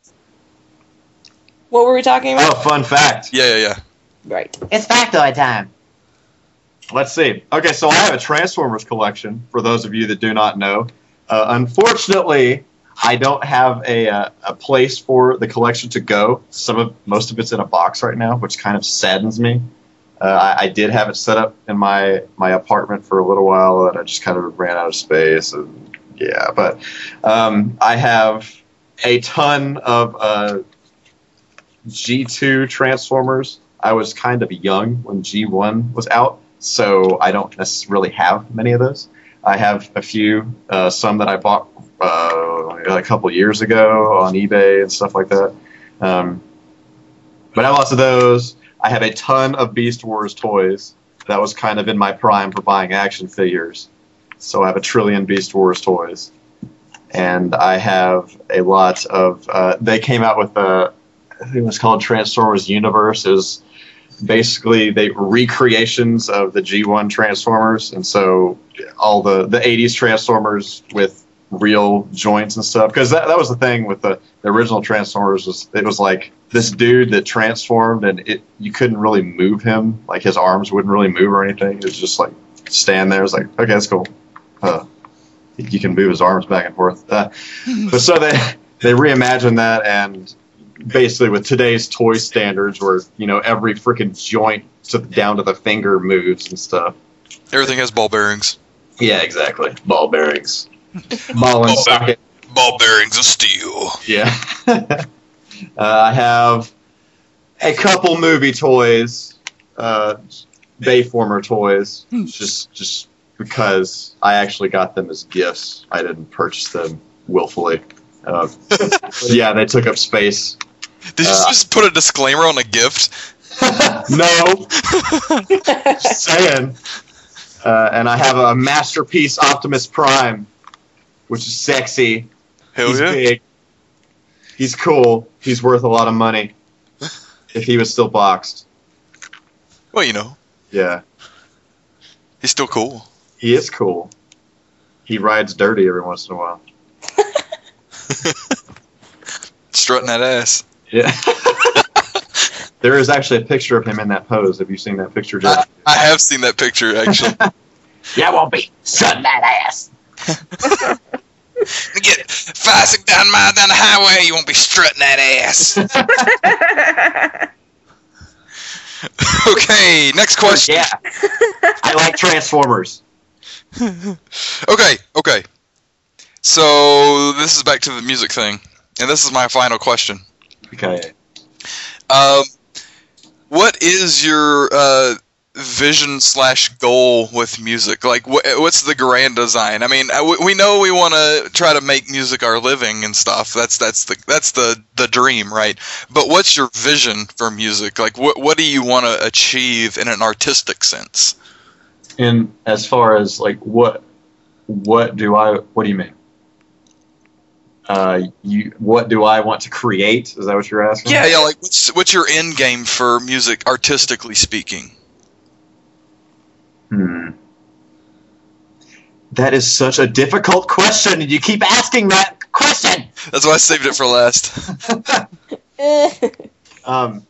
[SPEAKER 1] What were we talking about?
[SPEAKER 3] Oh, fun fact.
[SPEAKER 2] Yeah, yeah, yeah.
[SPEAKER 1] Right.
[SPEAKER 4] It's factoid time.
[SPEAKER 3] Let's see. Okay, so I have a Transformers collection, for those of you that do not know. Uh, unfortunately, I don't have a, uh, a place for the collection to go. Some of Most of it's in a box right now, which kind of saddens me. Uh, I, I did have it set up in my, my apartment for a little while, and I just kind of ran out of space. And yeah, but um, I have a ton of uh, G two Transformers. I was kind of young when G one was out, so I don't necessarily have many of those. I have a few, uh, some that I bought uh, a couple years ago on eBay and stuff like that. Um, but I have lots of those. I have a ton of Beast Wars toys. That was kind of in my prime for buying action figures. So I have a trillion Beast Wars toys. And I have a lot of... Uh, they came out with a... I think it was called Transformers Universe. It was basically they recreations of the G one Transformers, and so all the, the eighties Transformers with real joints and stuff. Because that, that was the thing with the, the original Transformers, was it was like this dude that transformed, and it you couldn't really move him. Like his arms wouldn't really move or anything. It was just like stand there. It's like, okay, that's cool. Uh, you can move his arms back and forth. Uh, but so they they reimagined that, and basically with today's toy standards, where you know every freaking joint to down to the finger moves and stuff.
[SPEAKER 2] Everything has ball bearings.
[SPEAKER 3] Yeah, exactly. Ball bearings. Ball and
[SPEAKER 2] Ball
[SPEAKER 3] socket.
[SPEAKER 2] Ball bearings of steel.
[SPEAKER 3] Yeah. uh, I have a couple movie toys, uh, Bayformer toys, just just because I actually got them as gifts. I didn't purchase them willfully. Uh, yeah, they took up space.
[SPEAKER 2] Did you
[SPEAKER 3] Uh,
[SPEAKER 2] just put a disclaimer on a gift?
[SPEAKER 3] No. Just saying. Uh, and I have a Masterpiece Optimus Prime, which is sexy.
[SPEAKER 2] Hell
[SPEAKER 3] He's
[SPEAKER 2] yeah.
[SPEAKER 3] big. He's cool. He's worth a lot of money. If he was still boxed.
[SPEAKER 2] Well, you know,
[SPEAKER 3] Yeah.
[SPEAKER 2] he's still cool.
[SPEAKER 3] He is cool. He rides dirty every once in a while.
[SPEAKER 2] Strutting that ass.
[SPEAKER 3] Yeah. There is actually a picture of him in that pose. Have you seen that picture,
[SPEAKER 2] I,
[SPEAKER 3] Jeff?
[SPEAKER 2] I have seen that picture, actually.
[SPEAKER 4] Yeah, won't be strutting that ass.
[SPEAKER 2] Get five, six down mile down the highway, you won't be strutting that ass. Okay, next question.
[SPEAKER 3] Yeah. I like Transformers.
[SPEAKER 2] Okay, okay. So this is back to the music thing, and this is my final question.
[SPEAKER 3] Okay.
[SPEAKER 2] Um, what is your uh, vision slash goal with music? Like, wh- what's the grand design? I mean, I, we know we want to try to make music our living and stuff. That's that's the that's the, the dream, right? But what's your vision for music? Like, what what do you want to achieve in an artistic sense?
[SPEAKER 3] And as far as like what what do I what do you mean? Uh, you what do I want to create? Is that what you're asking?
[SPEAKER 2] Yeah, yeah. Like, what's what's your end game for music, artistically speaking?
[SPEAKER 3] Hmm. That is such a difficult question, and you keep asking that question.
[SPEAKER 2] That's why I saved it for last.
[SPEAKER 3] um.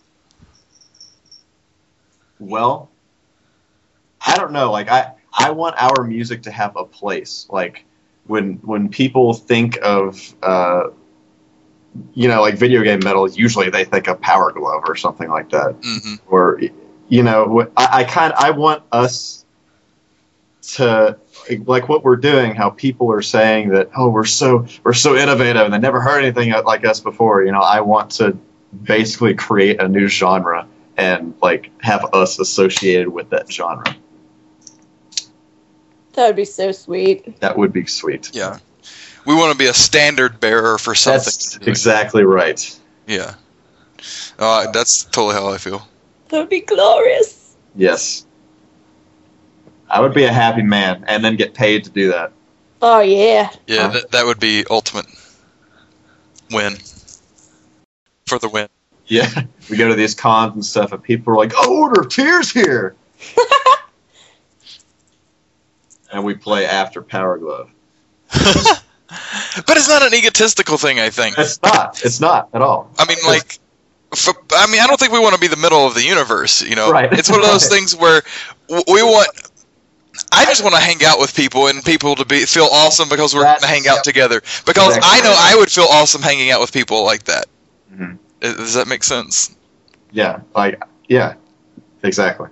[SPEAKER 3] Well, I don't know. Like I, I want our music to have a place. Like when when people think of, uh, you know, like video game metal, usually they think of Power Glove or something like that.
[SPEAKER 2] Mm-hmm.
[SPEAKER 3] Or, you know, I, I kind I want us to like what we're doing. How people are saying that, oh, we're so we're so innovative and they never heard anything like us before. You know, I want to basically create a new genre and like have us associated with that genre.
[SPEAKER 1] That would be so sweet.
[SPEAKER 3] That would be sweet.
[SPEAKER 2] Yeah. We want to be a standard bearer for something.
[SPEAKER 3] That's exactly right.
[SPEAKER 2] Yeah. Uh, that's totally how I feel.
[SPEAKER 1] That would be glorious.
[SPEAKER 3] Yes. I would be a happy man and then get paid to do that.
[SPEAKER 1] Oh, yeah.
[SPEAKER 2] Yeah,
[SPEAKER 3] Huh?
[SPEAKER 2] that, that would be ultimate win. For the win.
[SPEAKER 3] Yeah, we go to these cons and stuff, and people are like, "Oh, Order of Tears here," and we play after Power Glove.
[SPEAKER 2] But it's not an egotistical thing, I think.
[SPEAKER 3] It's not. It's not at all.
[SPEAKER 2] I mean, like, for, I mean, I don't think we want to be the middle of the universe, you know?
[SPEAKER 3] Right.
[SPEAKER 2] It's one of those things where w- we want... I just want to hang out with people and people to be feel awesome because we're going to
[SPEAKER 3] That's-
[SPEAKER 2] hang out
[SPEAKER 3] yep.
[SPEAKER 2] together. Because
[SPEAKER 3] Exactly.
[SPEAKER 2] I know I would feel awesome hanging out with people like that.
[SPEAKER 3] Mhm.
[SPEAKER 2] Does that make sense?
[SPEAKER 3] Yeah, like yeah, exactly.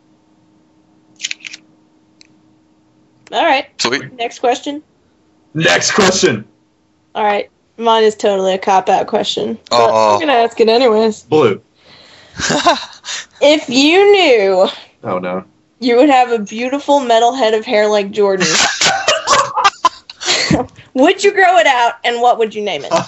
[SPEAKER 1] All right.
[SPEAKER 2] Sweet.
[SPEAKER 1] Next question.
[SPEAKER 3] Next question.
[SPEAKER 1] All right. Mine is totally a cop-out question. But
[SPEAKER 2] Aw.
[SPEAKER 1] I'm going to ask it anyways.
[SPEAKER 3] Blue.
[SPEAKER 1] If you knew
[SPEAKER 3] Oh no.
[SPEAKER 1] you would have a beautiful metal head of hair like Jordan, would you grow it out, and what would you name it?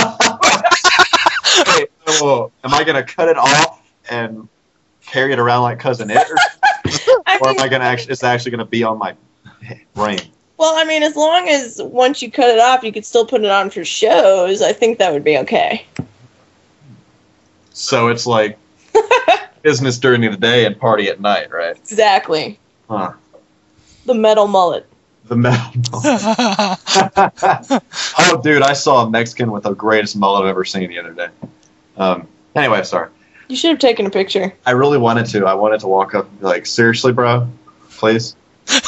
[SPEAKER 3] Wait, oh, am I gonna cut it off and carry it around like Cousin It, or,
[SPEAKER 1] I
[SPEAKER 3] or am
[SPEAKER 1] mean,
[SPEAKER 3] I gonna actually? It's actually gonna be on my brain.
[SPEAKER 1] well, I mean, as long as once you cut it off, you could still put it on for shows, I think that would be okay.
[SPEAKER 3] So it's like business during the day and party at night, right?
[SPEAKER 1] Exactly.
[SPEAKER 3] Huh.
[SPEAKER 1] The metal mullet.
[SPEAKER 3] The metal. Oh, dude, I saw a Mexican with the greatest mullet I've ever seen the other day. Um, anyway, sorry.
[SPEAKER 1] You should have taken a picture.
[SPEAKER 3] I really wanted to. I wanted to walk up and be like, seriously, bro? Please?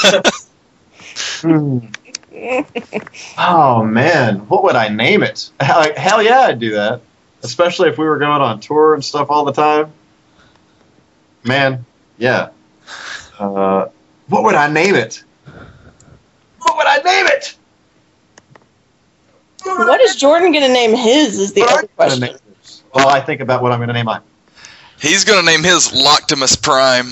[SPEAKER 3] Hmm. Oh, man. What would I name it? Hell, hell yeah, I'd do that. Especially if we were going on tour and stuff all the time. Man, yeah. Uh, what would I name it? What would I name it?
[SPEAKER 1] What is Jordan going to name his is the
[SPEAKER 3] What
[SPEAKER 1] other
[SPEAKER 3] am I gonna
[SPEAKER 1] question.
[SPEAKER 3] name it? Well, I think about what I'm going to name mine.
[SPEAKER 2] He's going to name his Loctimus Prime.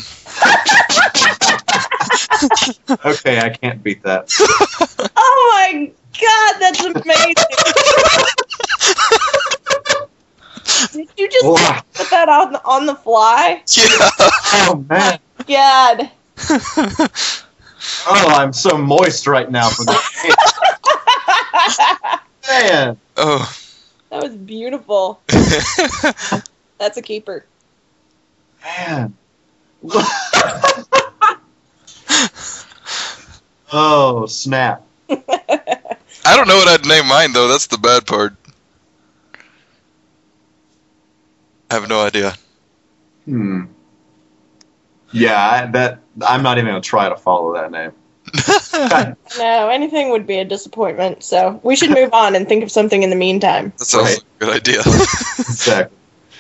[SPEAKER 3] Okay, I can't beat that.
[SPEAKER 1] Oh my god, that's amazing! Did you just
[SPEAKER 3] Wow.
[SPEAKER 1] put that on, on the fly?
[SPEAKER 2] Yeah.
[SPEAKER 3] Oh, man.
[SPEAKER 1] God.
[SPEAKER 3] Oh, I'm so moist right now from this. Man.
[SPEAKER 2] Oh.
[SPEAKER 1] That was beautiful. That's a keeper.
[SPEAKER 3] Man. Oh, snap.
[SPEAKER 2] I don't know what I'd name mine, though. That's the bad part. I have no idea.
[SPEAKER 3] Hmm. Yeah, I, that I'm not even going to try to follow that name.
[SPEAKER 1] No, anything would be a disappointment, so we should move on and think of something in the meantime.
[SPEAKER 2] That sounds
[SPEAKER 3] Right.
[SPEAKER 2] like a good idea.
[SPEAKER 3] Exactly.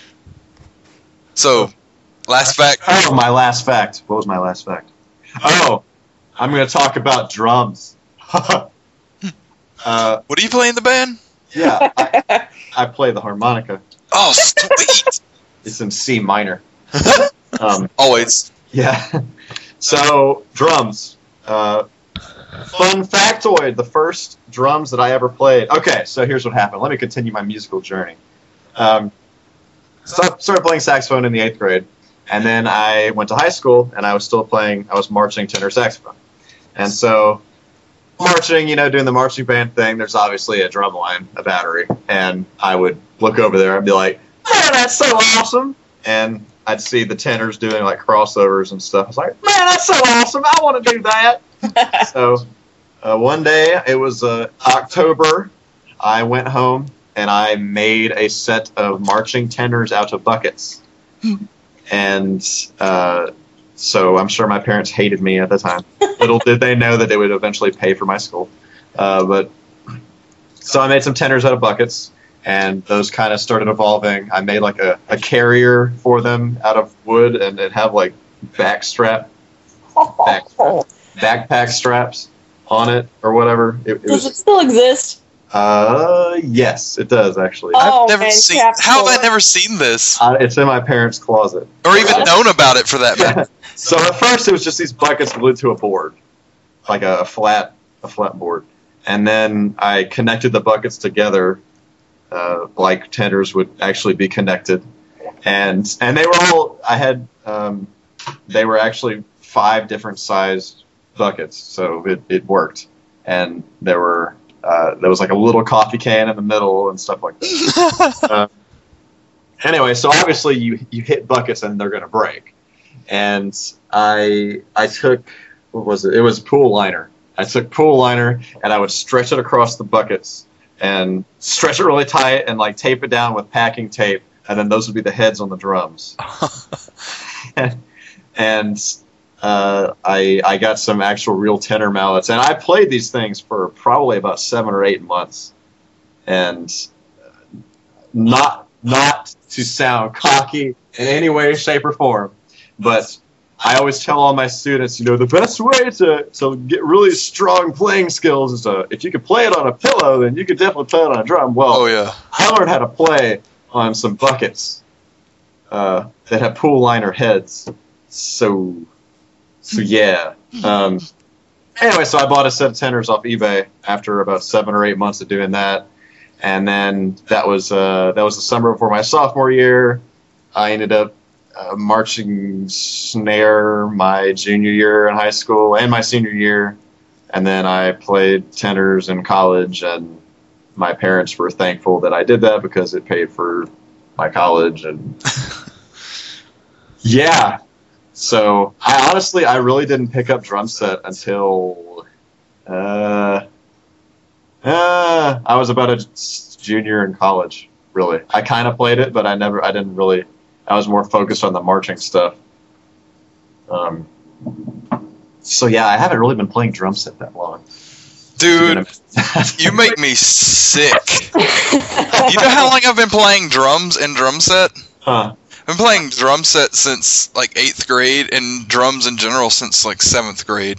[SPEAKER 2] So, last fact.
[SPEAKER 3] Oh, my last fact. What was my last fact? Oh, I'm going to talk about drums. uh,
[SPEAKER 2] What do you play in the band?
[SPEAKER 3] yeah, I, I play the harmonica.
[SPEAKER 2] Oh, sweet.
[SPEAKER 3] It's in C minor. Um,
[SPEAKER 2] Always.
[SPEAKER 3] yeah. So, drums. Uh, fun factoid, the first drums that I ever played. Okay, so here's what happened. Let me continue my musical journey. Um, start, started playing saxophone in the eighth grade, and then I went to high school, and I was still playing, I was marching tenor saxophone. And so, marching, you know, doing the marching band thing, there's obviously a drum line, a battery, and I would look over there and be like, man, that's so awesome! And I'd see the tenors doing like crossovers and stuff. I was like, man, that's so awesome! I want to do that! So, uh, one day, it was uh, October, I went home and I made a set of marching tenors out of buckets. And uh, so I'm sure my parents hated me at the time. Little did they know that they would eventually pay for my school. Uh, but so I made some tenors out of buckets, and those kind of started evolving. I made like a, a carrier for them out of wood, and it have like back strap, back, backpack straps on it or whatever. It, it
[SPEAKER 1] Does it
[SPEAKER 3] was.
[SPEAKER 1] still exist?
[SPEAKER 3] Uh, yes, it does actually.
[SPEAKER 1] Oh,
[SPEAKER 2] I've never
[SPEAKER 1] man,
[SPEAKER 2] seen.
[SPEAKER 1] crap
[SPEAKER 2] How have I
[SPEAKER 1] full.
[SPEAKER 2] never seen this,
[SPEAKER 3] Uh, it's in my parents' closet.
[SPEAKER 2] or even known about it for that matter?
[SPEAKER 3] So at first it was just these buckets glued to a board, like a flat, a flat board, and then I connected the buckets together, uh, like tenors would actually be connected, and and they were all. I had, um, they were actually five different sized buckets, so it, it worked, and there were uh, there was like a little coffee can in the middle and stuff like that. uh, anyway, so obviously you you hit buckets and they're gonna break, and I I took what was it? It was pool liner. I took pool liner and I would stretch it across the buckets and stretch it really tight and like tape it down with packing tape, and then those would be the heads on the drums. and and uh, I I got some actual real tenor mallets, and I played these things for probably about seven or eight months, and not not to sound cocky in any way, shape, or form, but I always tell all my students, you know, the best way to, to get really strong playing skills is to, if you can play it on a pillow, then you can definitely play it on a drum. Well,
[SPEAKER 2] Oh, yeah.
[SPEAKER 3] I learned how to play on some buckets uh, that have pool liner heads. So, so yeah. Um, anyway, so I bought a set of tenors off eBay after about seven or eight months of doing that, and then that was uh, that was the summer before my sophomore year. I ended up Uh, marching snare my junior year in high school and my senior year, and then I played tenors in college, and my parents were thankful that I did that because it paid for my college. And yeah, so I honestly I really didn't pick up drum set until uh, uh, I was about a junior in college. Really, I kind of played it, but I never I didn't really. I was more focused on the marching stuff. Um, so yeah, I haven't really been playing drum set that long.
[SPEAKER 2] Dude, you make me sick. You know how long I've been playing drums and drum set?
[SPEAKER 3] Huh.
[SPEAKER 2] I've been playing drum set since like eighth grade, and drums in general since like seventh grade.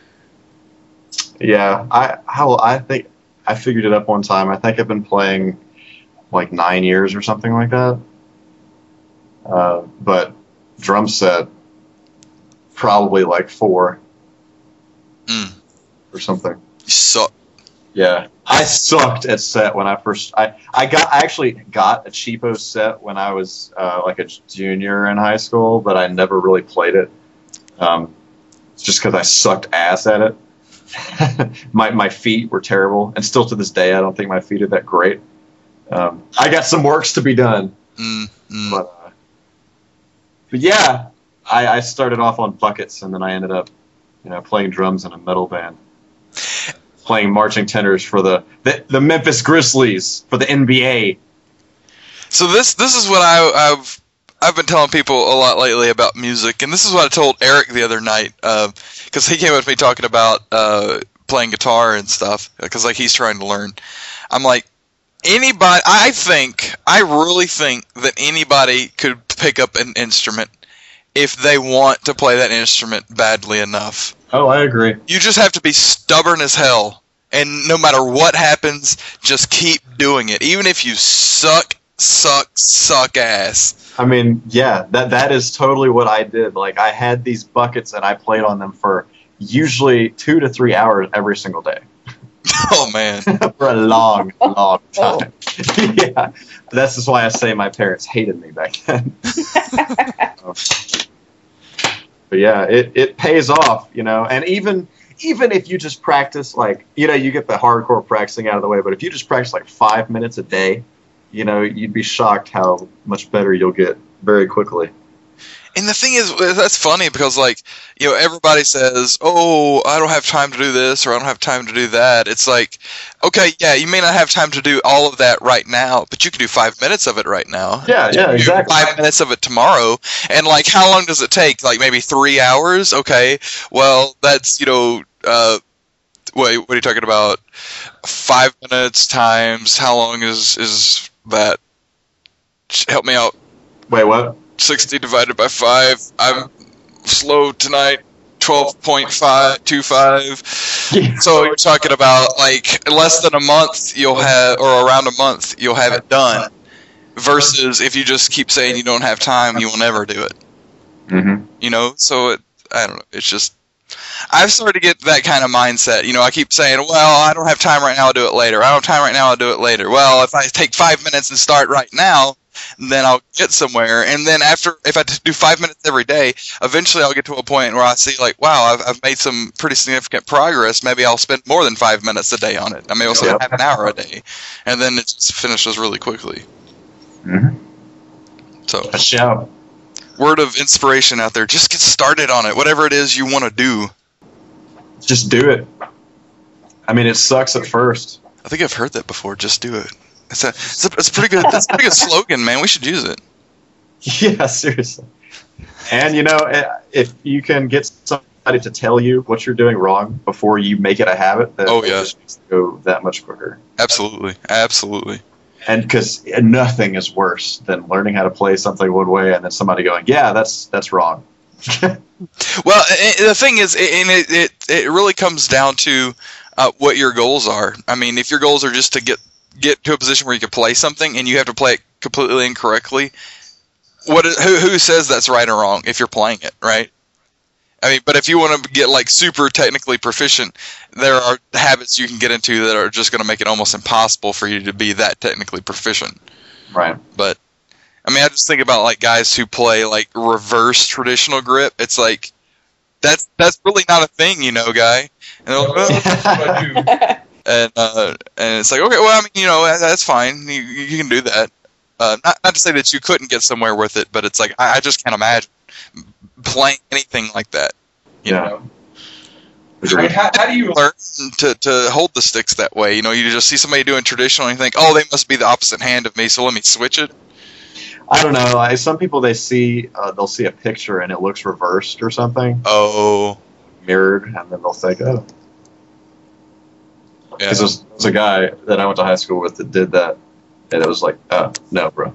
[SPEAKER 3] Yeah, I how I think I figured it up one time. I think I've been playing like nine years or something like that. Uh, but drum set, probably like four
[SPEAKER 2] Mm.
[SPEAKER 3] or something.
[SPEAKER 2] You suck.
[SPEAKER 3] Yeah, I sucked at set when I first. I, I got I actually got a cheapo set when I was uh, like a junior in high school, but I never really played it. Um, just because I sucked ass at it. my my feet were terrible, and still to this day, I don't think my feet are that great. Um, I got some works to be done.
[SPEAKER 2] Mm, mm.
[SPEAKER 3] But, uh, but yeah, I, I started off on buckets, and then I ended up, you know, playing drums in a metal band, playing marching tenors for the, the, the Memphis Grizzlies for the N B A.
[SPEAKER 2] So this this is what I, I've I've been telling people a lot lately about music, and this is what I told Eric the other night, because uh, he came up to me talking about uh, playing guitar and stuff, because like he's trying to learn. I'm like, anybody, I think, I really think that anybody could pick up an instrument if they want to play that instrument badly enough.
[SPEAKER 3] Oh, I agree.
[SPEAKER 2] You just have to be stubborn as hell, and no matter what happens, just keep doing it, even if you suck, suck, suck ass.
[SPEAKER 3] I mean, yeah, that that is totally what I did. Like, I had these buckets, and I played on them for usually two to three hours every single day.
[SPEAKER 2] Oh, man.
[SPEAKER 3] For a long, long time. Yeah, that's just why I say my parents hated me back then. But yeah, it, it pays off, you know, and even even if you just practice, like, you know, you get the hardcore practicing out of the way, but if you just practice like five minutes a day, you know, you'd be shocked how much better you'll get very quickly.
[SPEAKER 2] And the thing is, that's funny because, like, you know, everybody says, oh, I don't have time to do this or I don't have time to do that. It's like, okay, yeah, you may not have time to do all of that right now, but you can do five minutes of it right now.
[SPEAKER 3] Yeah, yeah, exactly.
[SPEAKER 2] Five minutes of it tomorrow. And, like, how long does it take? Like, maybe three hours? Okay, well, that's, you know, uh, wait, what are you talking about? Five minutes times, how long is, is that? Help me out.
[SPEAKER 3] Wait, what?
[SPEAKER 2] sixty divided by five. I'm slow tonight. twelve point five two five.
[SPEAKER 3] Yeah.
[SPEAKER 2] So you're talking about like less than a month you'll have, or around a month you'll have it done. Versus if you just keep saying you don't have time, you will never do it.
[SPEAKER 3] Mm-hmm.
[SPEAKER 2] You know, so it, I don't know. It's just I've started to get that kind of mindset. You know, I keep saying, well, I don't have time right now, I'll do it later. I don't have time right now, I'll do it later. Well, if I take five minutes and start right now, then I'll get somewhere. And then after, if I do five minutes every day, eventually I'll get to a point where I see like, wow, I've, I've made some pretty significant progress. Maybe I'll spend more than five minutes a day on it. I may also
[SPEAKER 3] Yep.
[SPEAKER 2] have an hour a day, and then it just finishes really quickly.
[SPEAKER 3] Mm-hmm.
[SPEAKER 2] So,
[SPEAKER 3] A show.
[SPEAKER 2] word of inspiration out there: just get started on it. Whatever it is you want to do.
[SPEAKER 3] Just do it. I mean, it sucks at first.
[SPEAKER 2] I think I've heard that before. Just do it. It's a, it's a, it's a pretty good, that's a pretty good slogan, man. We should use it.
[SPEAKER 3] Yeah, seriously. And, you know, if you can get somebody to tell you what you're doing wrong before you make it a habit, then
[SPEAKER 2] Oh,
[SPEAKER 3] it
[SPEAKER 2] yeah.
[SPEAKER 3] just makes it go that much quicker.
[SPEAKER 2] Absolutely, absolutely.
[SPEAKER 3] And because nothing is worse than learning how to play something one way and then somebody going, yeah, that's that's wrong.
[SPEAKER 2] Well, i- the thing is, i- and it it, it really comes down to uh, what your goals are. I mean, if your goals are just to get get to a position where you can play something and you have to play it completely incorrectly, what is, who who says that's right or wrong if you're playing it, right? I mean, but if you want to get like super technically proficient, there are habits you can get into that are just going to make it almost impossible for you to be that technically proficient.
[SPEAKER 3] Right.
[SPEAKER 2] But I mean, I just think about like guys who play like reverse traditional grip. It's like that's that's really not a thing, you know, guy. And they're like, well, that's what I do. And uh, and it's like, okay, well, I mean, you know, that, that's fine. You, you can do that. Uh, not not to say that you couldn't get somewhere with it, but it's like I, I just can't imagine playing anything like that. You
[SPEAKER 3] Yeah.
[SPEAKER 2] know,
[SPEAKER 3] Agreed.
[SPEAKER 2] I mean, how, how do you learn to to hold the sticks that way? You know, you just see somebody doing traditional and you think, oh, they must be the opposite hand of me, so let me switch it.
[SPEAKER 3] I don't know. Like, some people, they see, uh, they'll see a picture and it looks reversed or something,
[SPEAKER 2] Oh,
[SPEAKER 3] mirrored, and then they'll think, oh.
[SPEAKER 2] yeah.
[SPEAKER 3] Because there's, there's a guy that I went to high school with that did that, and it was like, oh, no, bro.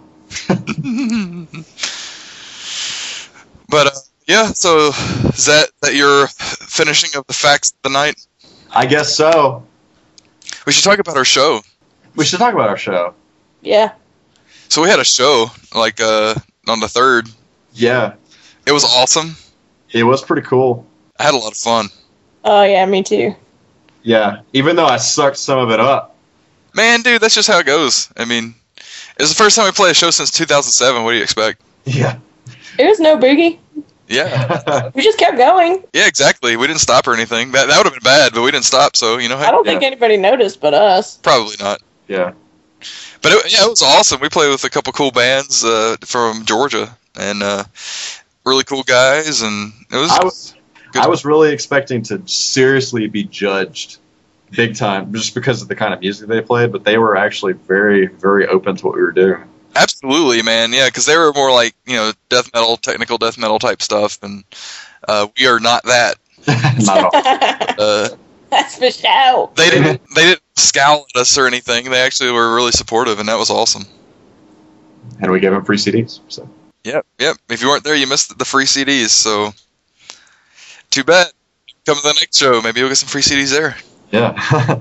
[SPEAKER 2] But uh, yeah, so is that that your finishing of the facts of the night?
[SPEAKER 3] I guess so.
[SPEAKER 2] We should talk about our show.
[SPEAKER 3] We should talk about our show.
[SPEAKER 1] Yeah.
[SPEAKER 2] So we had a show like uh, on the third.
[SPEAKER 3] Yeah,
[SPEAKER 2] It was awesome.
[SPEAKER 3] it was pretty cool.
[SPEAKER 2] I had a lot of fun.
[SPEAKER 1] Oh, yeah, me too.
[SPEAKER 3] Yeah, even though I sucked some of it up.
[SPEAKER 2] Man, dude, that's just how it goes. I mean, it was the first time we played a show since two thousand seven. What do you expect?
[SPEAKER 3] Yeah.
[SPEAKER 1] It was no biggie.
[SPEAKER 2] Yeah,
[SPEAKER 1] We just kept going.
[SPEAKER 2] yeah, exactly. We didn't stop or anything. That that would have been bad, but we didn't stop. So you know, hey,
[SPEAKER 1] I don't think anybody noticed but us.
[SPEAKER 2] probably not.
[SPEAKER 3] Yeah.
[SPEAKER 2] But it, yeah, it was awesome. We played with a couple cool bands uh, from Georgia and uh, really cool guys, and it was.
[SPEAKER 3] I was,
[SPEAKER 2] good.
[SPEAKER 3] I was really expecting to seriously be judged big time just because of the kind of music they played, but they were actually very, very open to what we were doing.
[SPEAKER 2] Absolutely, man. Yeah, because they were more like, you know, death metal, technical death metal type stuff, and uh, we are not that.
[SPEAKER 3] Not at all.
[SPEAKER 2] Uh,
[SPEAKER 1] That's for sure.
[SPEAKER 2] they didn't they didn't scowl at us or anything. They actually were really supportive, and that was awesome.
[SPEAKER 3] And we gave them free C Ds. So.
[SPEAKER 2] Yep, yep. If you weren't there, you missed the free C Ds. So, too bad. Come to the next show. Maybe you'll get some free C Ds there.
[SPEAKER 3] Yeah.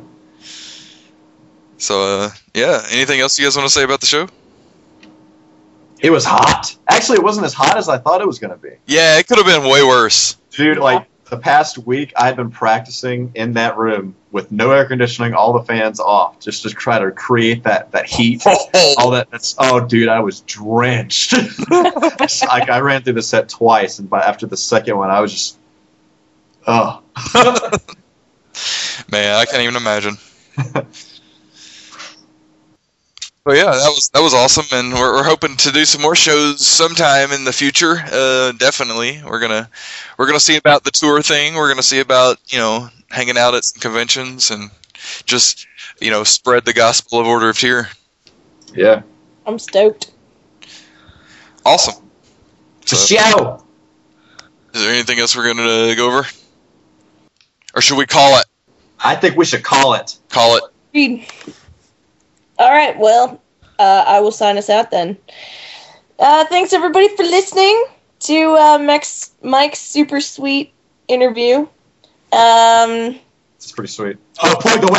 [SPEAKER 2] So, uh, yeah. Anything else you guys want to say about the show?
[SPEAKER 3] It was hot. Actually, it wasn't as hot as I thought it was going to be.
[SPEAKER 2] Yeah, it could have been way worse.
[SPEAKER 3] Dude, like, the past week, I've been practicing in that room with no air conditioning, all the fans off, just to try to create that, that heat. All that. That's, oh, dude, I was drenched. Like, I ran through the set twice, and by after the second one, I was just, oh.
[SPEAKER 2] Man, I can't even imagine. But yeah, that was that was awesome, and we're, we're hoping to do some more shows sometime in the future. Uh, definitely, we're gonna we're gonna see about the tour thing. We're gonna see about you know hanging out at some conventions and just you know spread the gospel of Order of Tyr.
[SPEAKER 3] Yeah.
[SPEAKER 1] I'm stoked.
[SPEAKER 2] Awesome.
[SPEAKER 3] For
[SPEAKER 2] So,
[SPEAKER 3] show.
[SPEAKER 2] is there anything else we're gonna go over, or should we call it?
[SPEAKER 3] I think we should call it.
[SPEAKER 2] Call it.
[SPEAKER 1] Read. All right, well, uh, I will sign us out then. Uh, thanks, everybody, for listening to uh, Mike's, Mike's super sweet interview. Um,
[SPEAKER 3] It's pretty sweet. Oh, plug the website.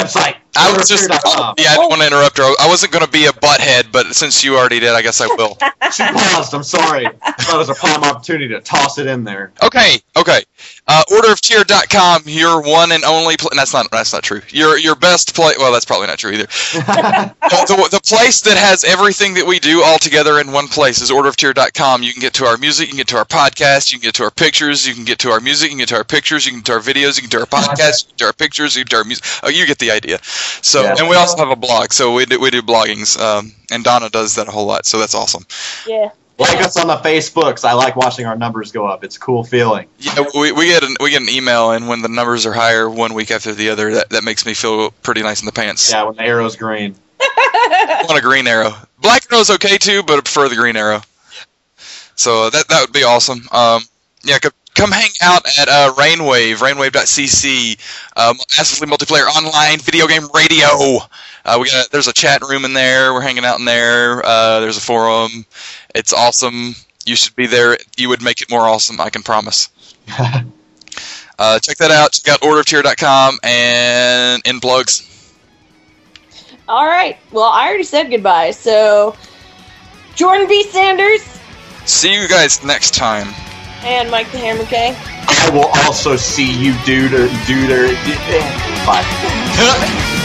[SPEAKER 2] I was just, yeah, I didn't want to interrupt her. I wasn't going to be a butthead, but since you already did, I guess I will.
[SPEAKER 3] She paused. I'm sorry. I thought it was a prime opportunity to toss it in there.
[SPEAKER 2] Okay, okay. Uh, order of cheer dot com, your one and only. Pl- that's not. That's not true. Your your best play. Well, that's probably not true either. the, the, the place that has everything that we do all together in one place is order of cheer dot com. You can get to our music. You can get to our podcast. You can get to our pictures. You can get to our music. You can get to our pictures. You can get to our videos. You can get to our podcast. You can get to our pictures. You can get to our music. Oh, you get the idea. So, yeah. And we also have a blog. So we do, we do bloggings, um, and Donna does that a whole lot. So that's awesome.
[SPEAKER 1] Yeah.
[SPEAKER 3] Like us on the Facebooks. I like watching our numbers go up. It's a cool feeling.
[SPEAKER 2] Yeah, we, we get an, we get an email, and when the numbers are higher one week after the other, that, that makes me feel pretty nice in the pants.
[SPEAKER 3] Yeah, when the arrow's green.
[SPEAKER 2] I want a green arrow. Black arrow's okay too, but I prefer the green arrow. So that that would be awesome. Um, yeah, come hang out at uh, Rainwave, rainwave dot c c, um, massively multiplayer online video game radio. Uh, we got there's a chat room in there. We're hanging out in there. Uh, there's a forum. It's awesome. You should be there. You would make it more awesome, I can promise. uh, check that out. Check out order of cheer dot com and in plugs.
[SPEAKER 1] All right. Well, I already said goodbye. So, Jordan B. Sanders.
[SPEAKER 2] See you guys next time.
[SPEAKER 1] And Mike the Hammer K.
[SPEAKER 3] I will also see you, dude. Dude. Bye.